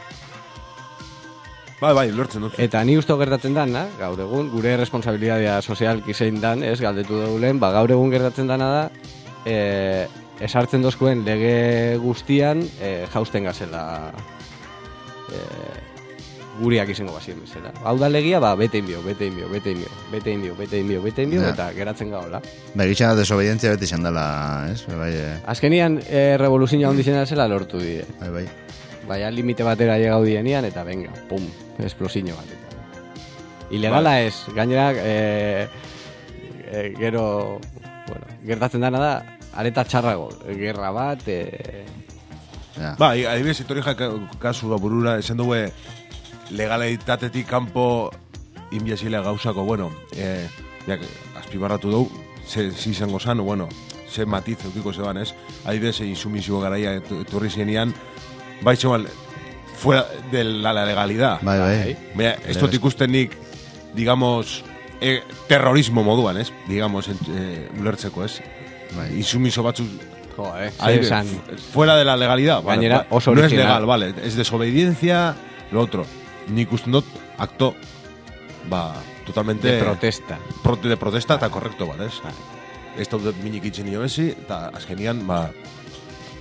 Bai, bai, lortzen dut. Eta ni usto gertatzen dana, gaur egun, gure responsabilidadea sozialki zein dan, ez, galdetu dugu lehen, ba, gaur egun gertatzen dana da, e, esartzen dozkuen lege guztian e, jausten gazela e, guriak izango bazien bezala. Hau da legia, ba, bete inbio, bete inbio, bete inbio, bete inbio, bete inbio, bete inbio, Ja. eta geratzen gaola. Ba, gisa desobedientzia beti izan dela, ez? Bai, eh, Azkenian, e, revoluzioa ondizena zela lortu die. bai, bai. Baina limite batera llegau dienian, eta venga, pum, esplosiño bat. Ilegala ez, gainera, e, e, gero, bueno, gertatzen dana da, areta txarrago, gerra bat, e, Ja. Bai, adibidez, etorri jaka kasua burura, esan dugu legalitatetik kanpo inbiazilea gauzako, bueno, eh, jak, azpimarratu dugu, ze ze izango zan, bueno, ze matiz eukiko zeban, ez? Adibidez, insumizio garaia etu- etorri zienian, bai zegoen, fuera de la legalidad. Bai, bai. Baina, ez dut ikusten nik, digamos, eh, terrorismo moduan, ez? Digamos, ent, eh, ulertzeko, ez? Bai. Insumiso batzuk jo, eh, ahí, zer esan, fu- fuera de la legalidad. Vale, Gainera, va- oso no es original. legal, vale. Es desobediencia, lo otro. Nik usten dut, acto, ba, totalmente... de protesta. pro- de protesta, eta korrekto, bat, ez? Ez dut minik itxen nio bezi, eta azkenian, ba,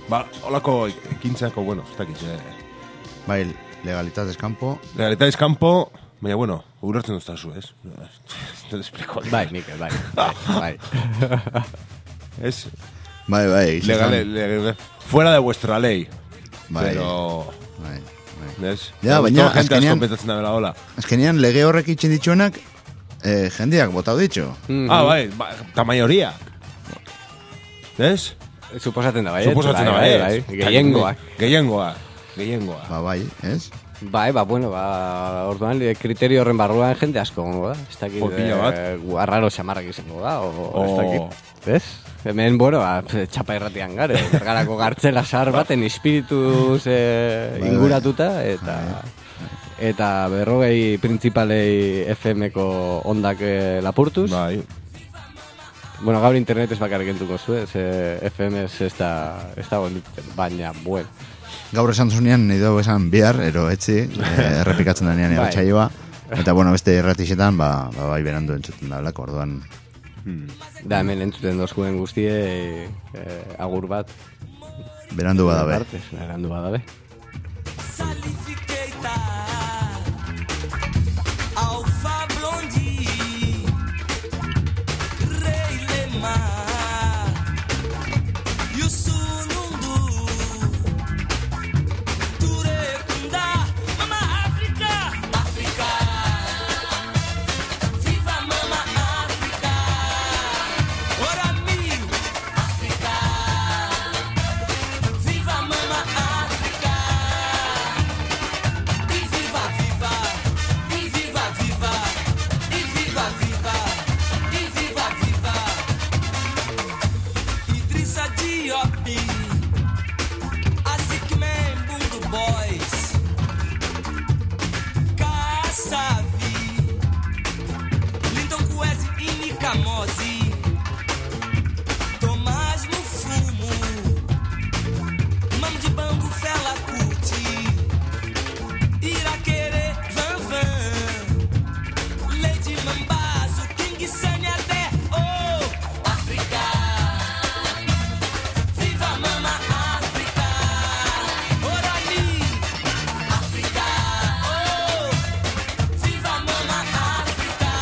Ba, holako ekintzako, bueno, ez dakit, eh. Bai, legalitatez kanpo. Legalitatez kanpo, baina, bueno, urartzen duztazu, ez? Te lo explico. Bai, Mikel, bai. Bai, bai. Es Bai, bai. legal, izan- legal, fuera de vuestra ley. Bai, Pero, bai, bai. ¿ves? Ja, baina, Toda gente azkenean- asko pentsatzen da bela hola. Azkenean lege horrek itxen dituenak, eh, jendeak botau ditxo. Mhm. Ah, bai, ba, ta mayoría. ¿Ves? Suposatzen da, bai. Suposatzen da, bai, bai. bai. Gehiengoak. Gehiengoa. Gehiengoa. Ba, bai, ez? Bai, ba, bueno, ba, orduan, eh, kriterio horren barruan jende asko gongo da. Ez dakit, Jo, pila bat. eh, guarraro xamarrak izango da, o, o ez Oh. dakit. Ez? Hemen, bueno, ba, txapa irratian gare, bergarako gartzela sar baten espiritus eh, Bai, bai. inguratuta, eta eta berrogei printzipalei F M-ko ondak eh, lapurtuz. Bai. Bueno, gaur internet ez bakarrik entuko zu, ze F M ez ez da, ez da gonditzen, baina, bueno. Gaur esan zunean, nahi dugu esan bihar, ero etzi, eh, errepikatzen denean Bai. egatxaioa. Eta, bueno, beste erratixetan, ba, ba, bai berandu entzuten da, blako, orduan. Da, hemen entzuten dozkuen guztie eh, agur bat. Berandu badabe. Partez, berandu badabe. Salifiqueita, Alfa Blondie, Rei Lema, Yusunundu, Turekunda, Mama África, África, viva Mama África, ora mi, África, viva Mama África. E viva, viva, e viva, viva, e viva, viva, e viva, viva. Idrissa Diop, Azikman Bungo Boys, Kassavi, Linton Kwesi e Nikamosi, Tomás Mufumu, Mamo de Bangu Fela Kuti. Iraquere, Van Van, Lady Mambazo, King Sanya até, oh, África, viva Mama África, Orali, África, oh, viva Mama África,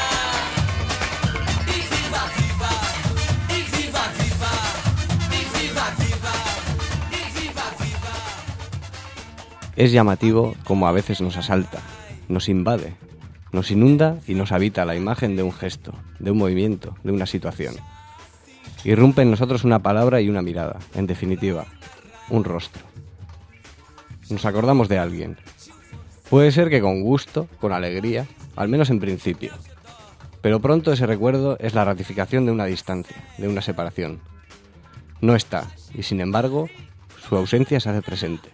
e viva, viva, e viva, viva, e viva, viva, e viva, viva. Es llamativo como a veces nos asalta, nos invade, nos inunda y nos habita la imagen de un gesto, de un movimiento, de una situación. Irrumpe en nosotros una palabra y una mirada, en definitiva, un rostro. Nos acordamos de alguien. Puede ser que con gusto, con alegría, al menos en principio. Pero pronto ese recuerdo es la ratificación de una distancia, de una separación. No está, y sin embargo, su ausencia se hace presente.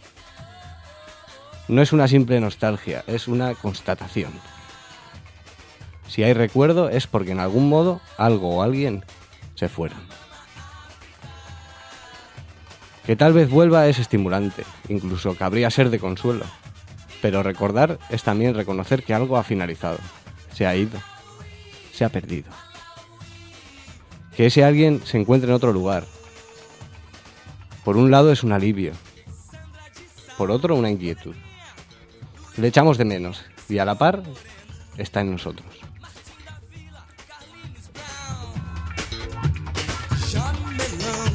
No es una simple nostalgia, es una constatación. Si hay recuerdo es porque en algún modo algo o alguien se fueron. Que tal vez vuelva es estimulante, incluso cabría ser de consuelo. Pero recordar es también reconocer que algo ha finalizado, se ha ido, se ha perdido. Que ese alguien se encuentre en otro lugar. Por un lado es un alivio, por otro una inquietud. Le echamos de menos y a la par está en nosotros. Jamelão,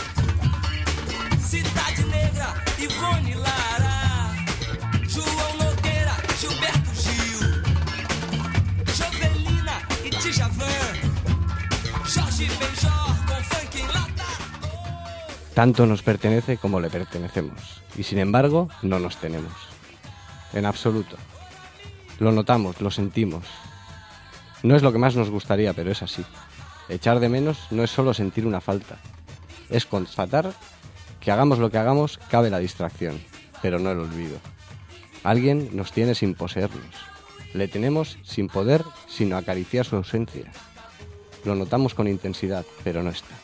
Cidade Negra, Ivone Lara, João Nogueira, Gilberto Gil, Jovelina e Djavan, Jorge Benjor com funk em lata. Tanto nos pertenece como le pertenecemos, y sin embargo no nos tenemos. En absoluto. Lo notamos, lo sentimos. No es lo que más nos gustaría, pero es así. Echar de menos no es solo sentir una falta, es constatar que hagamos lo que hagamos cabe la distracción, pero no el olvido. Alguien nos tiene sin poseernos. Le tenemos sin poder, sino acariciar su ausencia. Lo notamos con intensidad, pero no está.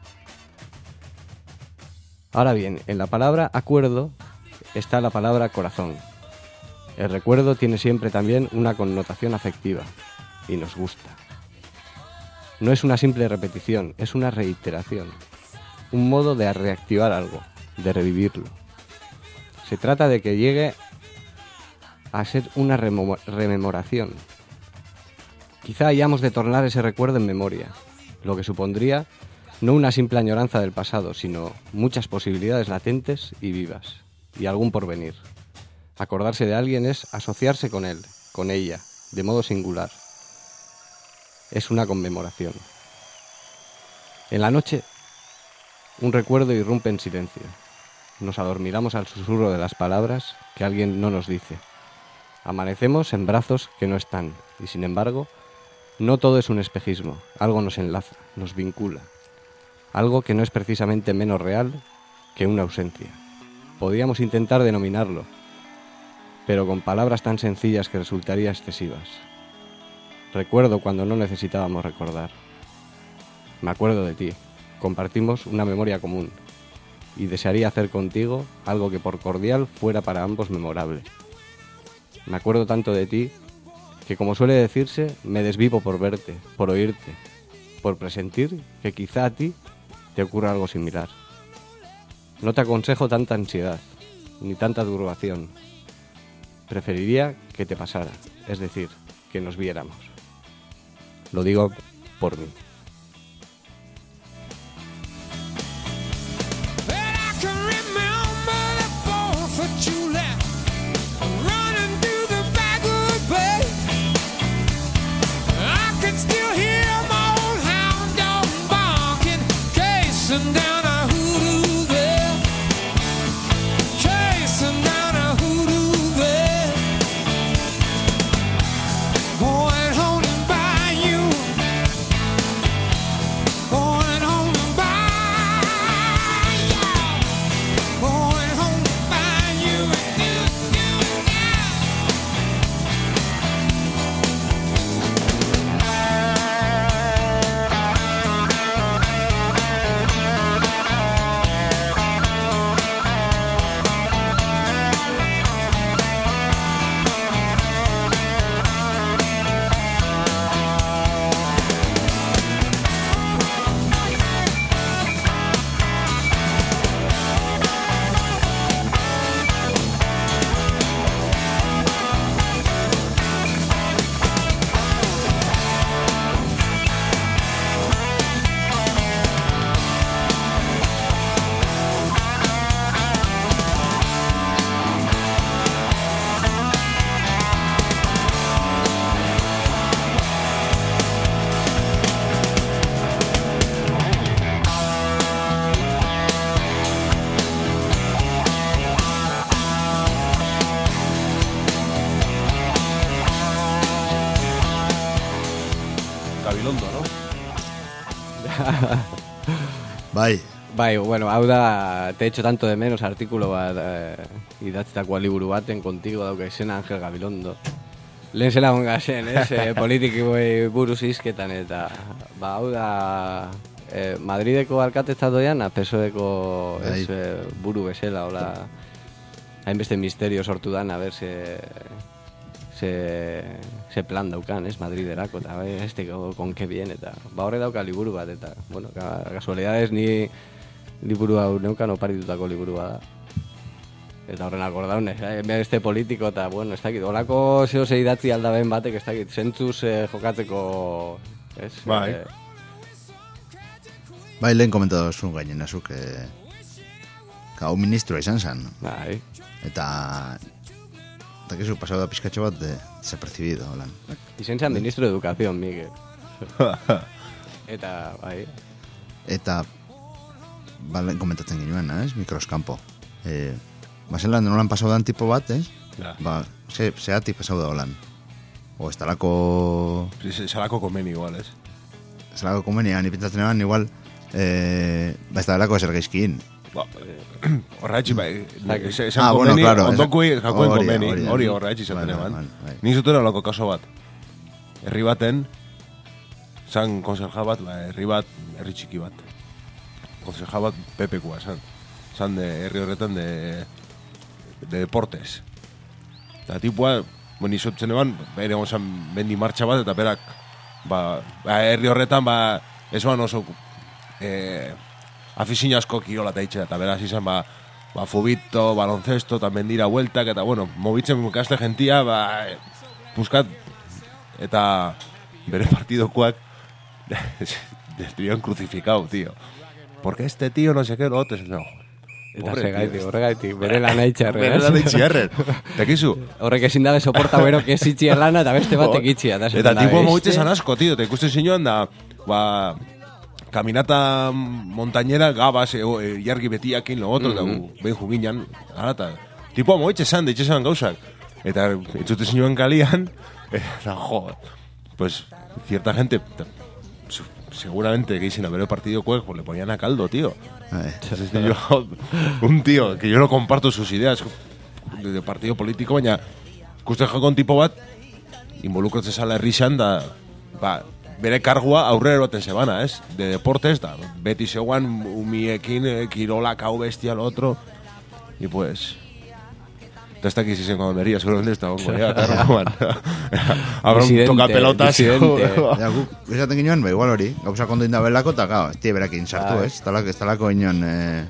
Ahora bien, en la palabra acuerdo está la palabra corazón. El recuerdo tiene siempre también una connotación afectiva, y nos gusta. No es una simple repetición, es una reiteración. un modo de reactivar algo, de revivirlo. Se trata de que llegue a ser una remo- rememoración. Quizá hayamos de tornar ese recuerdo en memoria, lo que supondría no una simple añoranza del pasado, sino muchas posibilidades latentes y vivas, y algún porvenir. Acordarse de alguien es asociarse con él, con ella, de modo singular. Es una conmemoración. En la noche, un recuerdo irrumpe en silencio. Nos adormiramos al susurro de las palabras que alguien no nos dice. Amanecemos en brazos que no están, y sin embargo, no todo es un espejismo. Algo nos enlaza, nos vincula. Algo que no es precisamente menos real que una ausencia. Podríamos intentar denominarlo, pero con palabras tan sencillas que resultarían excesivas. Recuerdo cuando no necesitábamos recordar. Me acuerdo de ti. Compartimos una memoria común. Y desearía hacer contigo algo que por cordial fuera para ambos memorable. Me acuerdo tanto de ti que, como suele decirse, me desvivo por verte, por oírte, por presentir que quizá a ti te ocurra algo similar. No te aconsejo tanta ansiedad, ni tanta turbación. Preferiría que te pasara, es decir, que nos viéramos. Lo digo por mí. Gabilondo, ¿no? Bai, Bai, bueno, hau da, te echo tanto de menos artikulu bat eh, idatzitakoa liburu baten kontigo dauka izena Angel Gabilondo. Lehen zela honga zen, ez, eh, politikoi buruz izketan, eta ba, hau da eh, Madrideko alkatetzadoian, P S O-eko ez, Bai. eh, buru bezala, hola, hainbeste misterio sortu dan, a ber, ze, ze, ze plan daukan, ez, Madriderako, eta bai, este, con que bien, eta ba, horre dauka liburu bat, eta, bueno, casualidades ni liburu hau neukan oparitutako liburua da. Eta horren akordaunez, eh? Beste politiko eta, bueno, ez dakit, olako zeo ze idatzi aldaben batek, ez dakit, zentzuz eh, jokatzeko, ez? Bai. Eh, bai lehen komentatu zuen gainen azuk, eh, hau ministroa izan zen. bai. Eta, eta kizu, pasau da pizkatxo bat de, desapercibido, holan. Izen zen ministro de Educación, Miguel. Eta, bai, Eta, ba, lehen komentatzen ginoen, ez? Mikroskampo. Eh, ba, zelan nolan pasau dan tipo bat, ez? Ja. Ba, ze, zeatik pasau da holan. O estalako, Salako komeni igual, ez? estalako komenia, ni pentsatzen eban, igual, eh, ba, estalako eser geizkin. Ba, horretxi, bai. Zaki. Esan esan Ah, bueno, komeni, claro, ondokui esa- jakoen hori, komeni. hori, Hori hori. horretxi izaten Bai, eban. bai, bai. Ni zutera lako kaso bat. Herri baten, zan konserja bat, ba, herri bat, herri txiki bat. Konserja bat pepekua, zan. Zan de herri horretan de, de deportes. Eta tipua, bueno, izotzen eban, bere gonzan bendi martxa bat, eta berak, ba, ba herri horretan, ba, ez ban oso, eh, afiziño asko kirola eta itxera, eta beraz izan, ba, ba, fubito, baloncesto, eta mendira bueltak, eta, bueno, mobitzen kaste gentia, ba, buskat, eta bere partidokoak destrían crucificado, tío. Porque este tío no sé qué, lo otro, no. Eta Pobre segaitik, tío. horregaitik, bere lana itxarren. Bere lana itxarren. Tekizu. Horrek ezin dabe soporta bero que ez itxia lana eta beste batek itxia. Da, Eta tipo mobitzen zan asko, tío. Te ikusten zinuan da, ba, caminata montañera, gabas, e, e, jargi betiakin, lo otro, da, Mhm. behin juginan, arata. Tipo mobitzen zan, deitxe zan gauzak. Eta entzute zinuan kalian, eta, jo, pues, cierta gente, ta- su- seguramente que dicen a ver el partido pues le ponían a caldo, tío. Entonces, yo, un tío que yo no comparto sus ideas de partido político, baina ikusten jakon tipo bat involukratzen zala herrixan da, ba, bere kargua aurrera baten zebana, ez? De deportes, da, beti zeuan umiekin, eh, kirolak hau bestia, lo otro, y pues... Eta ez dakiz izen kondomeria, seguramente ez da hongo, ya, karguan. Habrá un toca pelotas. Ja, guk, esaten ginoen, ba, igual hori, gauza kondo indabelako, eta gau, ez tie berakin sartu, Bai. ez? Talako, ez talako inoen, eh,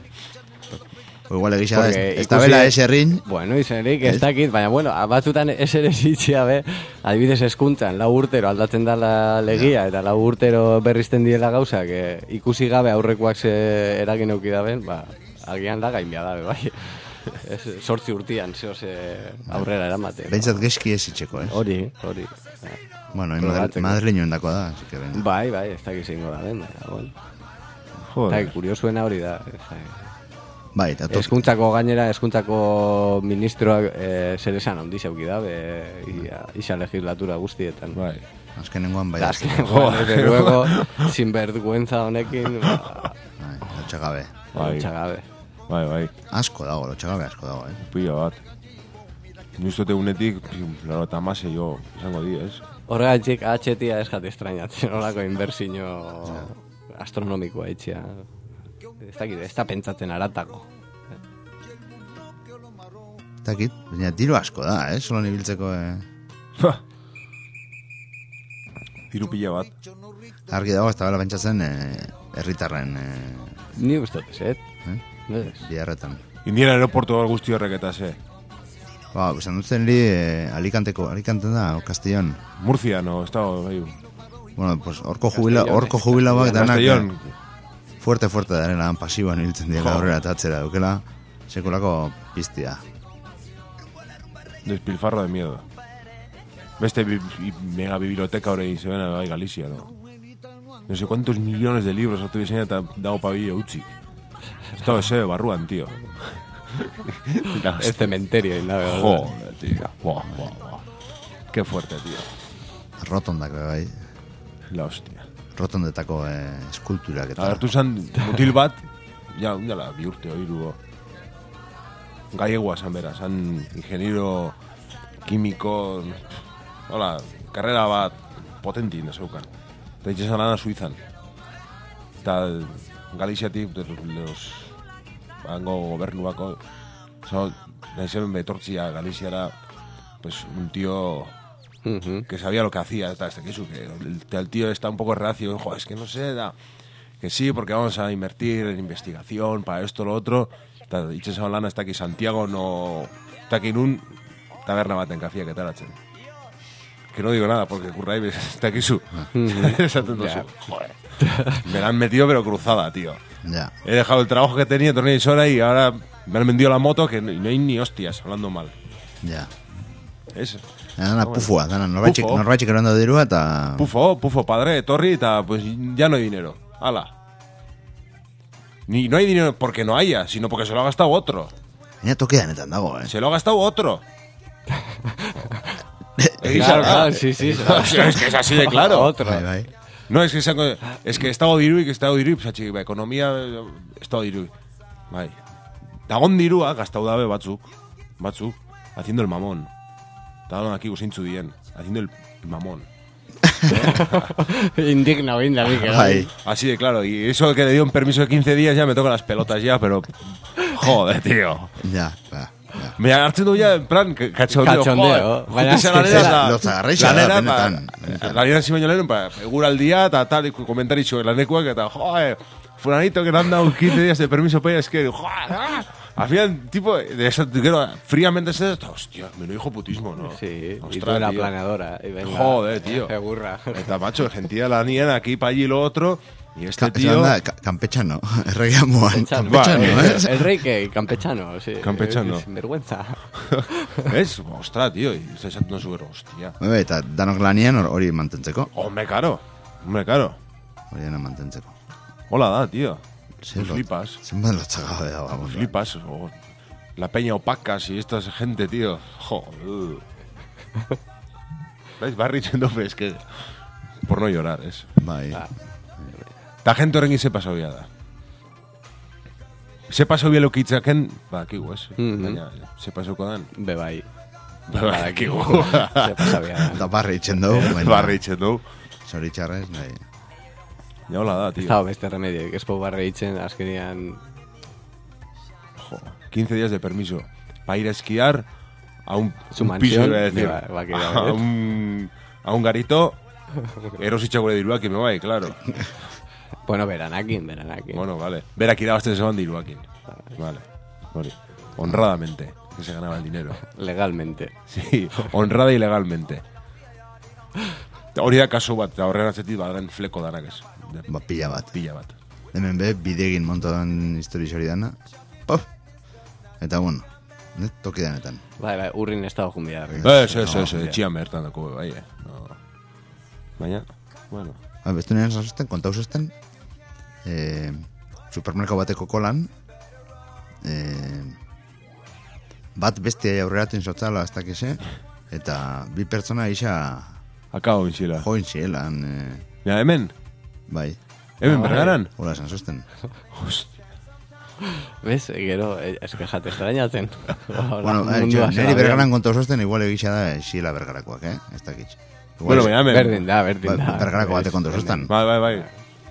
o igual egisa da, Porque ez ikusi- da bela ese rin, Bueno, izenik, ez dakit, baina, bueno, batzutan eser ezitxia, be, adibidez eskuntzan, lau urtero aldatzen dala legia, eta lau urtero berrizten diela gauzak, eh, ikusi gabe aurrekoak ze eragin euki daben, ba, agian da gainbia dabe, bai. Ez, sortzi urtian, zeo ze aurrera eramate. behintzat geski ez itxeko, ez? Hori, hori. Bueno, Probatzeko. madrileñoen dako da, así que venga. Bai, bai, ez dakit zeingo da ben, baina, bueno. Joder. Eta kuriosuena hori da. ez da- Bai, eta tot, Eskuntzako gainera, eskuntzako ministroak eh, zer esan handi zeuki da, be, ia, isa legislatura guztietan. Bai. azkenengoan bai, Eta azken, bueno, desde luego, sinvergüenza honekin, ba, bai, lotxagabe. Bai. txagabe. Bai, bai. Asko dago, lotxagabe asko dago, eh? Pila bat. Nistote unetik, laro eta mase jo, izango di, ez? Horregatik, atxetia ez jate estrañatzen, olako inversiño astronomikoa itxia. Ez dakit, ez da pentsatzen aratako. Ez dakit, baina diru asko da, eh? Solo nibiltzeko, eh? Diru pila bat. Argi dago, ez da bela pentsatzen, eh, herritarren, eh, Ni gustot ez, eh? eh? Ez. biharretan. Indian aeroportu guzti horrek eta ze. Ba, esan dutzen li, eh, Alicanteko, Alicante da, o Castellón. Murcia, no, ez dago, bai. Bueno, pues horko jubila, horko jubilauak danak, Castellón. eh, fuerte, fuerte darela, pasiboan hiltzen diela Jo. aurrera eta atzera, dukela, sekulako piztia. Despilfarro de miedo. Beste bi, bi- mega biblioteca hori zebena bai Galizia, no? No sé cuántos millones de libros hartu diseña eta dago pabillo utzi. Ez dago ese barruan, tío. Ez cementerio, y nada. Joder, tío. Buah, buah, buah. Qué fuerte, tío. Rotondako, bai, La hostia. rotondetako eh, eskulturak eta... Agertu zan mutil bat, ja, undala, bi urte, oirugo. Gallegua zan bera, zan ingeniero kimiko, hola, karrera bat potentin da zeukan. Eta itxesan lana Suizan. Eta Galiziatik, de los, los hango gobernuako, zan, nahi zen betortzia Galiziara, pues un tío Mhm. que sabía lo que hacía, eta este que, eso, que el, el tío está un poco reacio, jo, es que no sé, da, que sí, porque vamos a invertir en investigación para esto, lo otro, eta itxesan lana ez daki Santiago no, ez daki nun taberna baten kafia ketaratzen. Que no digo nada, porque currai ez dakizu. Esaten dozu. Ya. Joder. Me la han metido pero cruzada, tío. Ja, He dejado el trabajo que tenía, torneo y hora, y ahora me han vendido la moto que no, y no hay ni hostias, hablando mal. ja. Es Dana pufua, dana norbaitxik, Pufo. norbaitxik erondo dirua eta... pufo, pufo, padre, torri, eta pues ya no hay dinero. Hala. Ni no hay dinero porque no haya, sino porque se lo ha gastado otro. Baina tokeanetan dago, eh? Se lo ha gastado otro. Claro, claro, sí, sí. Es que es así de claro. Otro. Bai, bai. No, es que esango, es que estado dirui, que estado dirui, pues atxik, ba, ekonomia, estado dirui. Bai. Dagon dirua, gastau dabe batzuk, batzuk, haciendo el mamón. Dagon aquí guzintzu dien, haciendo el mamón. Indigna, inda, Mikel. Bai. Así de claro, y eso que le dio un permiso de quince días ya me toca las pelotas ya, pero... Joder, tío. Ja, ba, ja. Me hartzen du ya, en plan, que- cachondeo, Cachondeo. joder. Baina Juntese eske lanera, zera- eta- Lo zagarreixa da, lanera, benetan. pa- lanera zi baino lehen, pa, eguraldia, eta tal, komentari zuen lanekoak, eta joder, fulanito que no han dado quince días de permiso para ir, es que, ¡joder! ¡Ah! Al final, tipo, de eso, quiero, fríamente se hostia, me lo hijo putismo, ¿no? Sí, Ostras, y tú una tío. planeadora. Y venga, Joder, tío. Se burra. Está macho, gentía la niña aquí para allí lo otro, y este Ca- tío... anda, ca- campechano, erregiamoan. Campechano. Campechano, Va, eh? El rey que campechano, sí. Campechano. Sin vergüenza. ¿Ves? Ostras, tío, y se no sube, hostia. Bai, eta danok lanian hor- hori mantentzeko. Hombre, caro, hombre, caro. Hori dena mantentzeko. Hola da, tío. Zer lot- Flipas. Zenbat lotxagabe da, vamos. Flipas. o la peña opacas y esta gente, tío. Joder. ¿Ves? Va riendo, pero es que... Por no llorar, es. Bai. Ta gente horren se pasau ya da. Se pasau bien lo que itzaken, ba, kigu, es. Mhm. Baina, se pasau kodan. Be bai. Ba, kigu. Se pasabia. Eta barri itxen dugu. baina Barri itxen du. Zoritxarrez, nahi. Ya hola da, Ez tío. dago beste remedio, que espo barre itzen, azkenian... Jo, quince días de permiso. Para ir a esquiar a un, Su un mansión, piso, iba a decir. va- va a quedar, a, ¿eh? un, a un garito. Erositxa gure diruakin, me bai, claro. Bueno, veranakin, veranakin. Bueno, vale. Ver aquí irabazten zegoen diruakin. Vale. Hori. Honradamente, que se ganaba el dinero. Legalmente. Sí, honrada y legalmente. Hori da kasu bat, eta horren atzetik baden fleko danak ez. Ba, pila bat. Pila bat. Hemen be, bidegin montodan histori hori dana. Pof! Eta bueno, net toki danetan. Bai, bai, urrin ez dago junbia. Ez, ez, ez, etxian bertan dako, bai, eh. No. Baina, bueno. Ba, bestu nien zazusten, kontauz esten, eh, supermerkau bateko kolan, eh, bat beste aurreratu inzotzala ez dakize, eta bi pertsona isa Akabo intxila. join zielan, eh, Ja, hemen? bai, Hemen bergaran? hola esan zuzten. Hostia. Bez, gero, eh, ez que jate extrañatzen. Bueno, eh, jo, neri bergaran kontauz esten, igual egisa da ziela bergarakoak, eh? Ez dakitz. Igual Bueno, ez- baina hemen. Berdin da, berdin Ba- da. bergarako bate Ez, kontauz esten. Bai, bai, bai.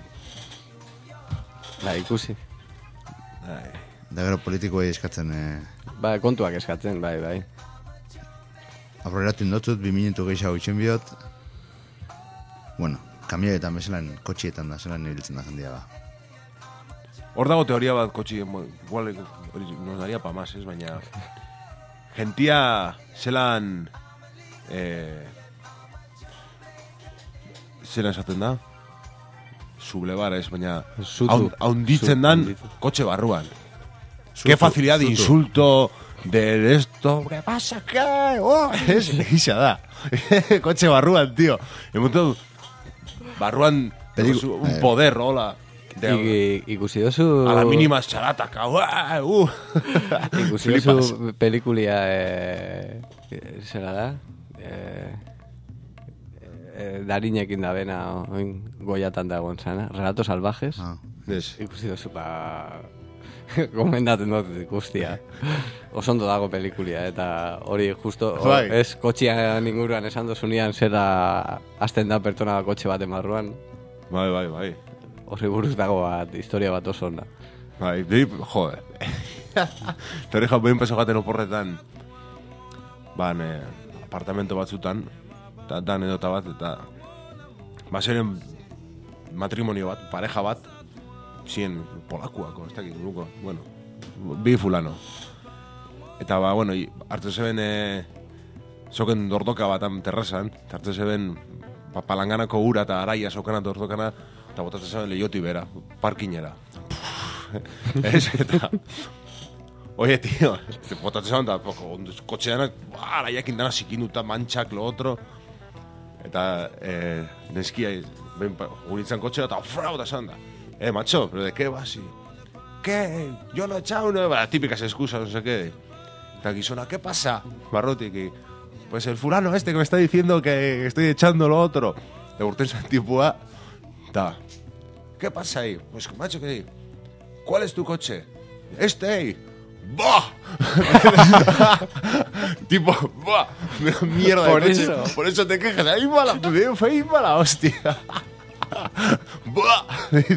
Ba, ikusi. Da gero politikoei eskatzen, eh, Ba, kontuak eskatzen, bai, bai. aurreratu indotzut, bi minutu gehiago itxen biot, bueno, kamioetan bezelan, kotxietan da, zelan ibiltzen da jendia ba. Hor dago teoria bat kotxi, mo- igual hori nos daría pa más, es, baina gentia zelan eh, zelan esaten da? Sublevar, ez, baina Zutu. haun- haunditzen dan Haunditzen. kotxe barruan. Qué facilidad de zutu. insulto de esto, ¿qué pasa? ¿Qué? Oh, es egisa da. Kotxe barruan, tío. Emotu, barruan Peligu- su- un eh. poder, hola. De, I, ikusi dozu... a la mínima txarataka. Uh, uh. Ikusi Flipas. dozu pelikulia... Eh, zera da? Eh, eh, darinekin da bena, oin goiatan dagoen zana. Relatos salvajes. Ah. Des. Ikusi dozu, ba... Gomendaten dut ikustia. Osondo dago pelikulia, eta hori justo... o- Bai. Ez, kotxian inguruan esan dozunian zera... Azten da pertsona kotxe baten barruan. Bai, bai, bai. Horri buruz dago bat, historia bat oso onda. Bai, de, joder. Eta hori jau behin peso gaten oporretan, ban, eh, apartamento batzutan, eta dan edota bat, eta bazeren matrimonio bat, pareja bat, zien polakuako, ez dakit, nuko, bueno, bi fulano. Eta ba, bueno, i- hartu zeben, eh, soken dordoka batan terrazan, eta hartu zeben pa, palanganako ura eta araia sokana dordokana, eta botatzen zeben lehioti bera, parkinera. Ez, eta... Oye, tío, botatzen zeben, eta poko, kotxeanak, araiakin dana zikinduta, mantxak, lo otro. Eta, eh, neskia, ben, guritzen kotxea, eta frau da zan da. Eh, macho, pero de qué vas? Sí. ¿Qué? Yo no he echado una... Las típicas excusas, no sé qué. Eta gizona, ¿qué pasa? Barrotik, y, pues el fulano este que me está diciendo que estoy echando lo otro. Le urten esa tipua. Ta. ¿Qué pasa ahí? Pues, macho, ¿qué? ¿Cuál es tu coche? Este ahí. ¡Bah! Tipo, ¡bah! Mierda Por de coche. eso. Por eso te quejas. Ahí mala, fue ahí mala hostia. ¡Bah!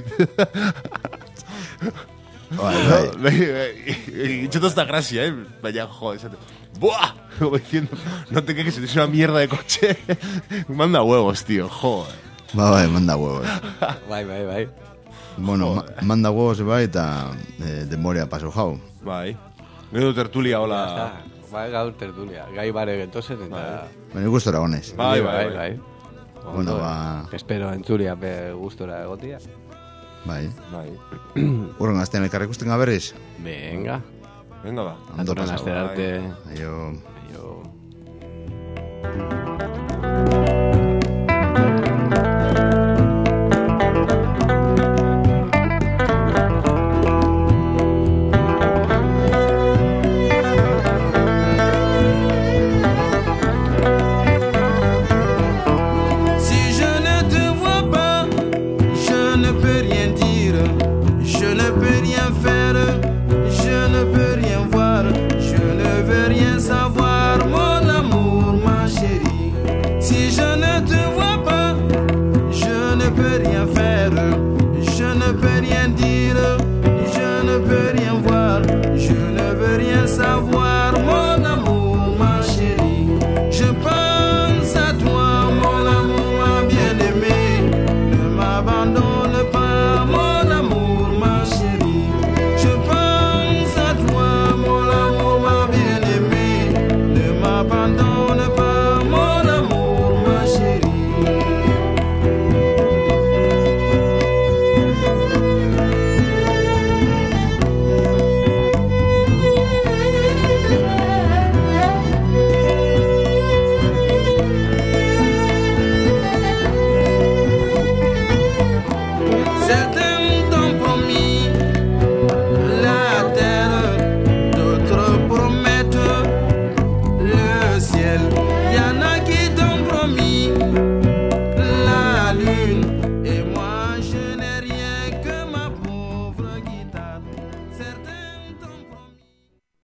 Bai, bai. Y hecho toda esta gracia, ¿eh? Vaya, joder. ese- ¡Buah! Como diciendo, no te quejes, es una mierda de coche. Manda huevos, tío, joder. Ba, bai, manda huevos. Bai, bai, bai. Bueno, ma, manda huevos bai, eta eh, demorea paso jau. Bai. Gero tertulia hola. Está, bai, gaur tertulia. Gai bare gentozen eta... Baina gustora gonez. Bai, bai, bai. Bueno, Ondo, ba... Espero entzulia pe gustora egotia. Bai. Bai. Urren astean elkarrik usten gaberriz. Venga. Venga, ba. Ondo Datorren pasau. astera arte. Aio...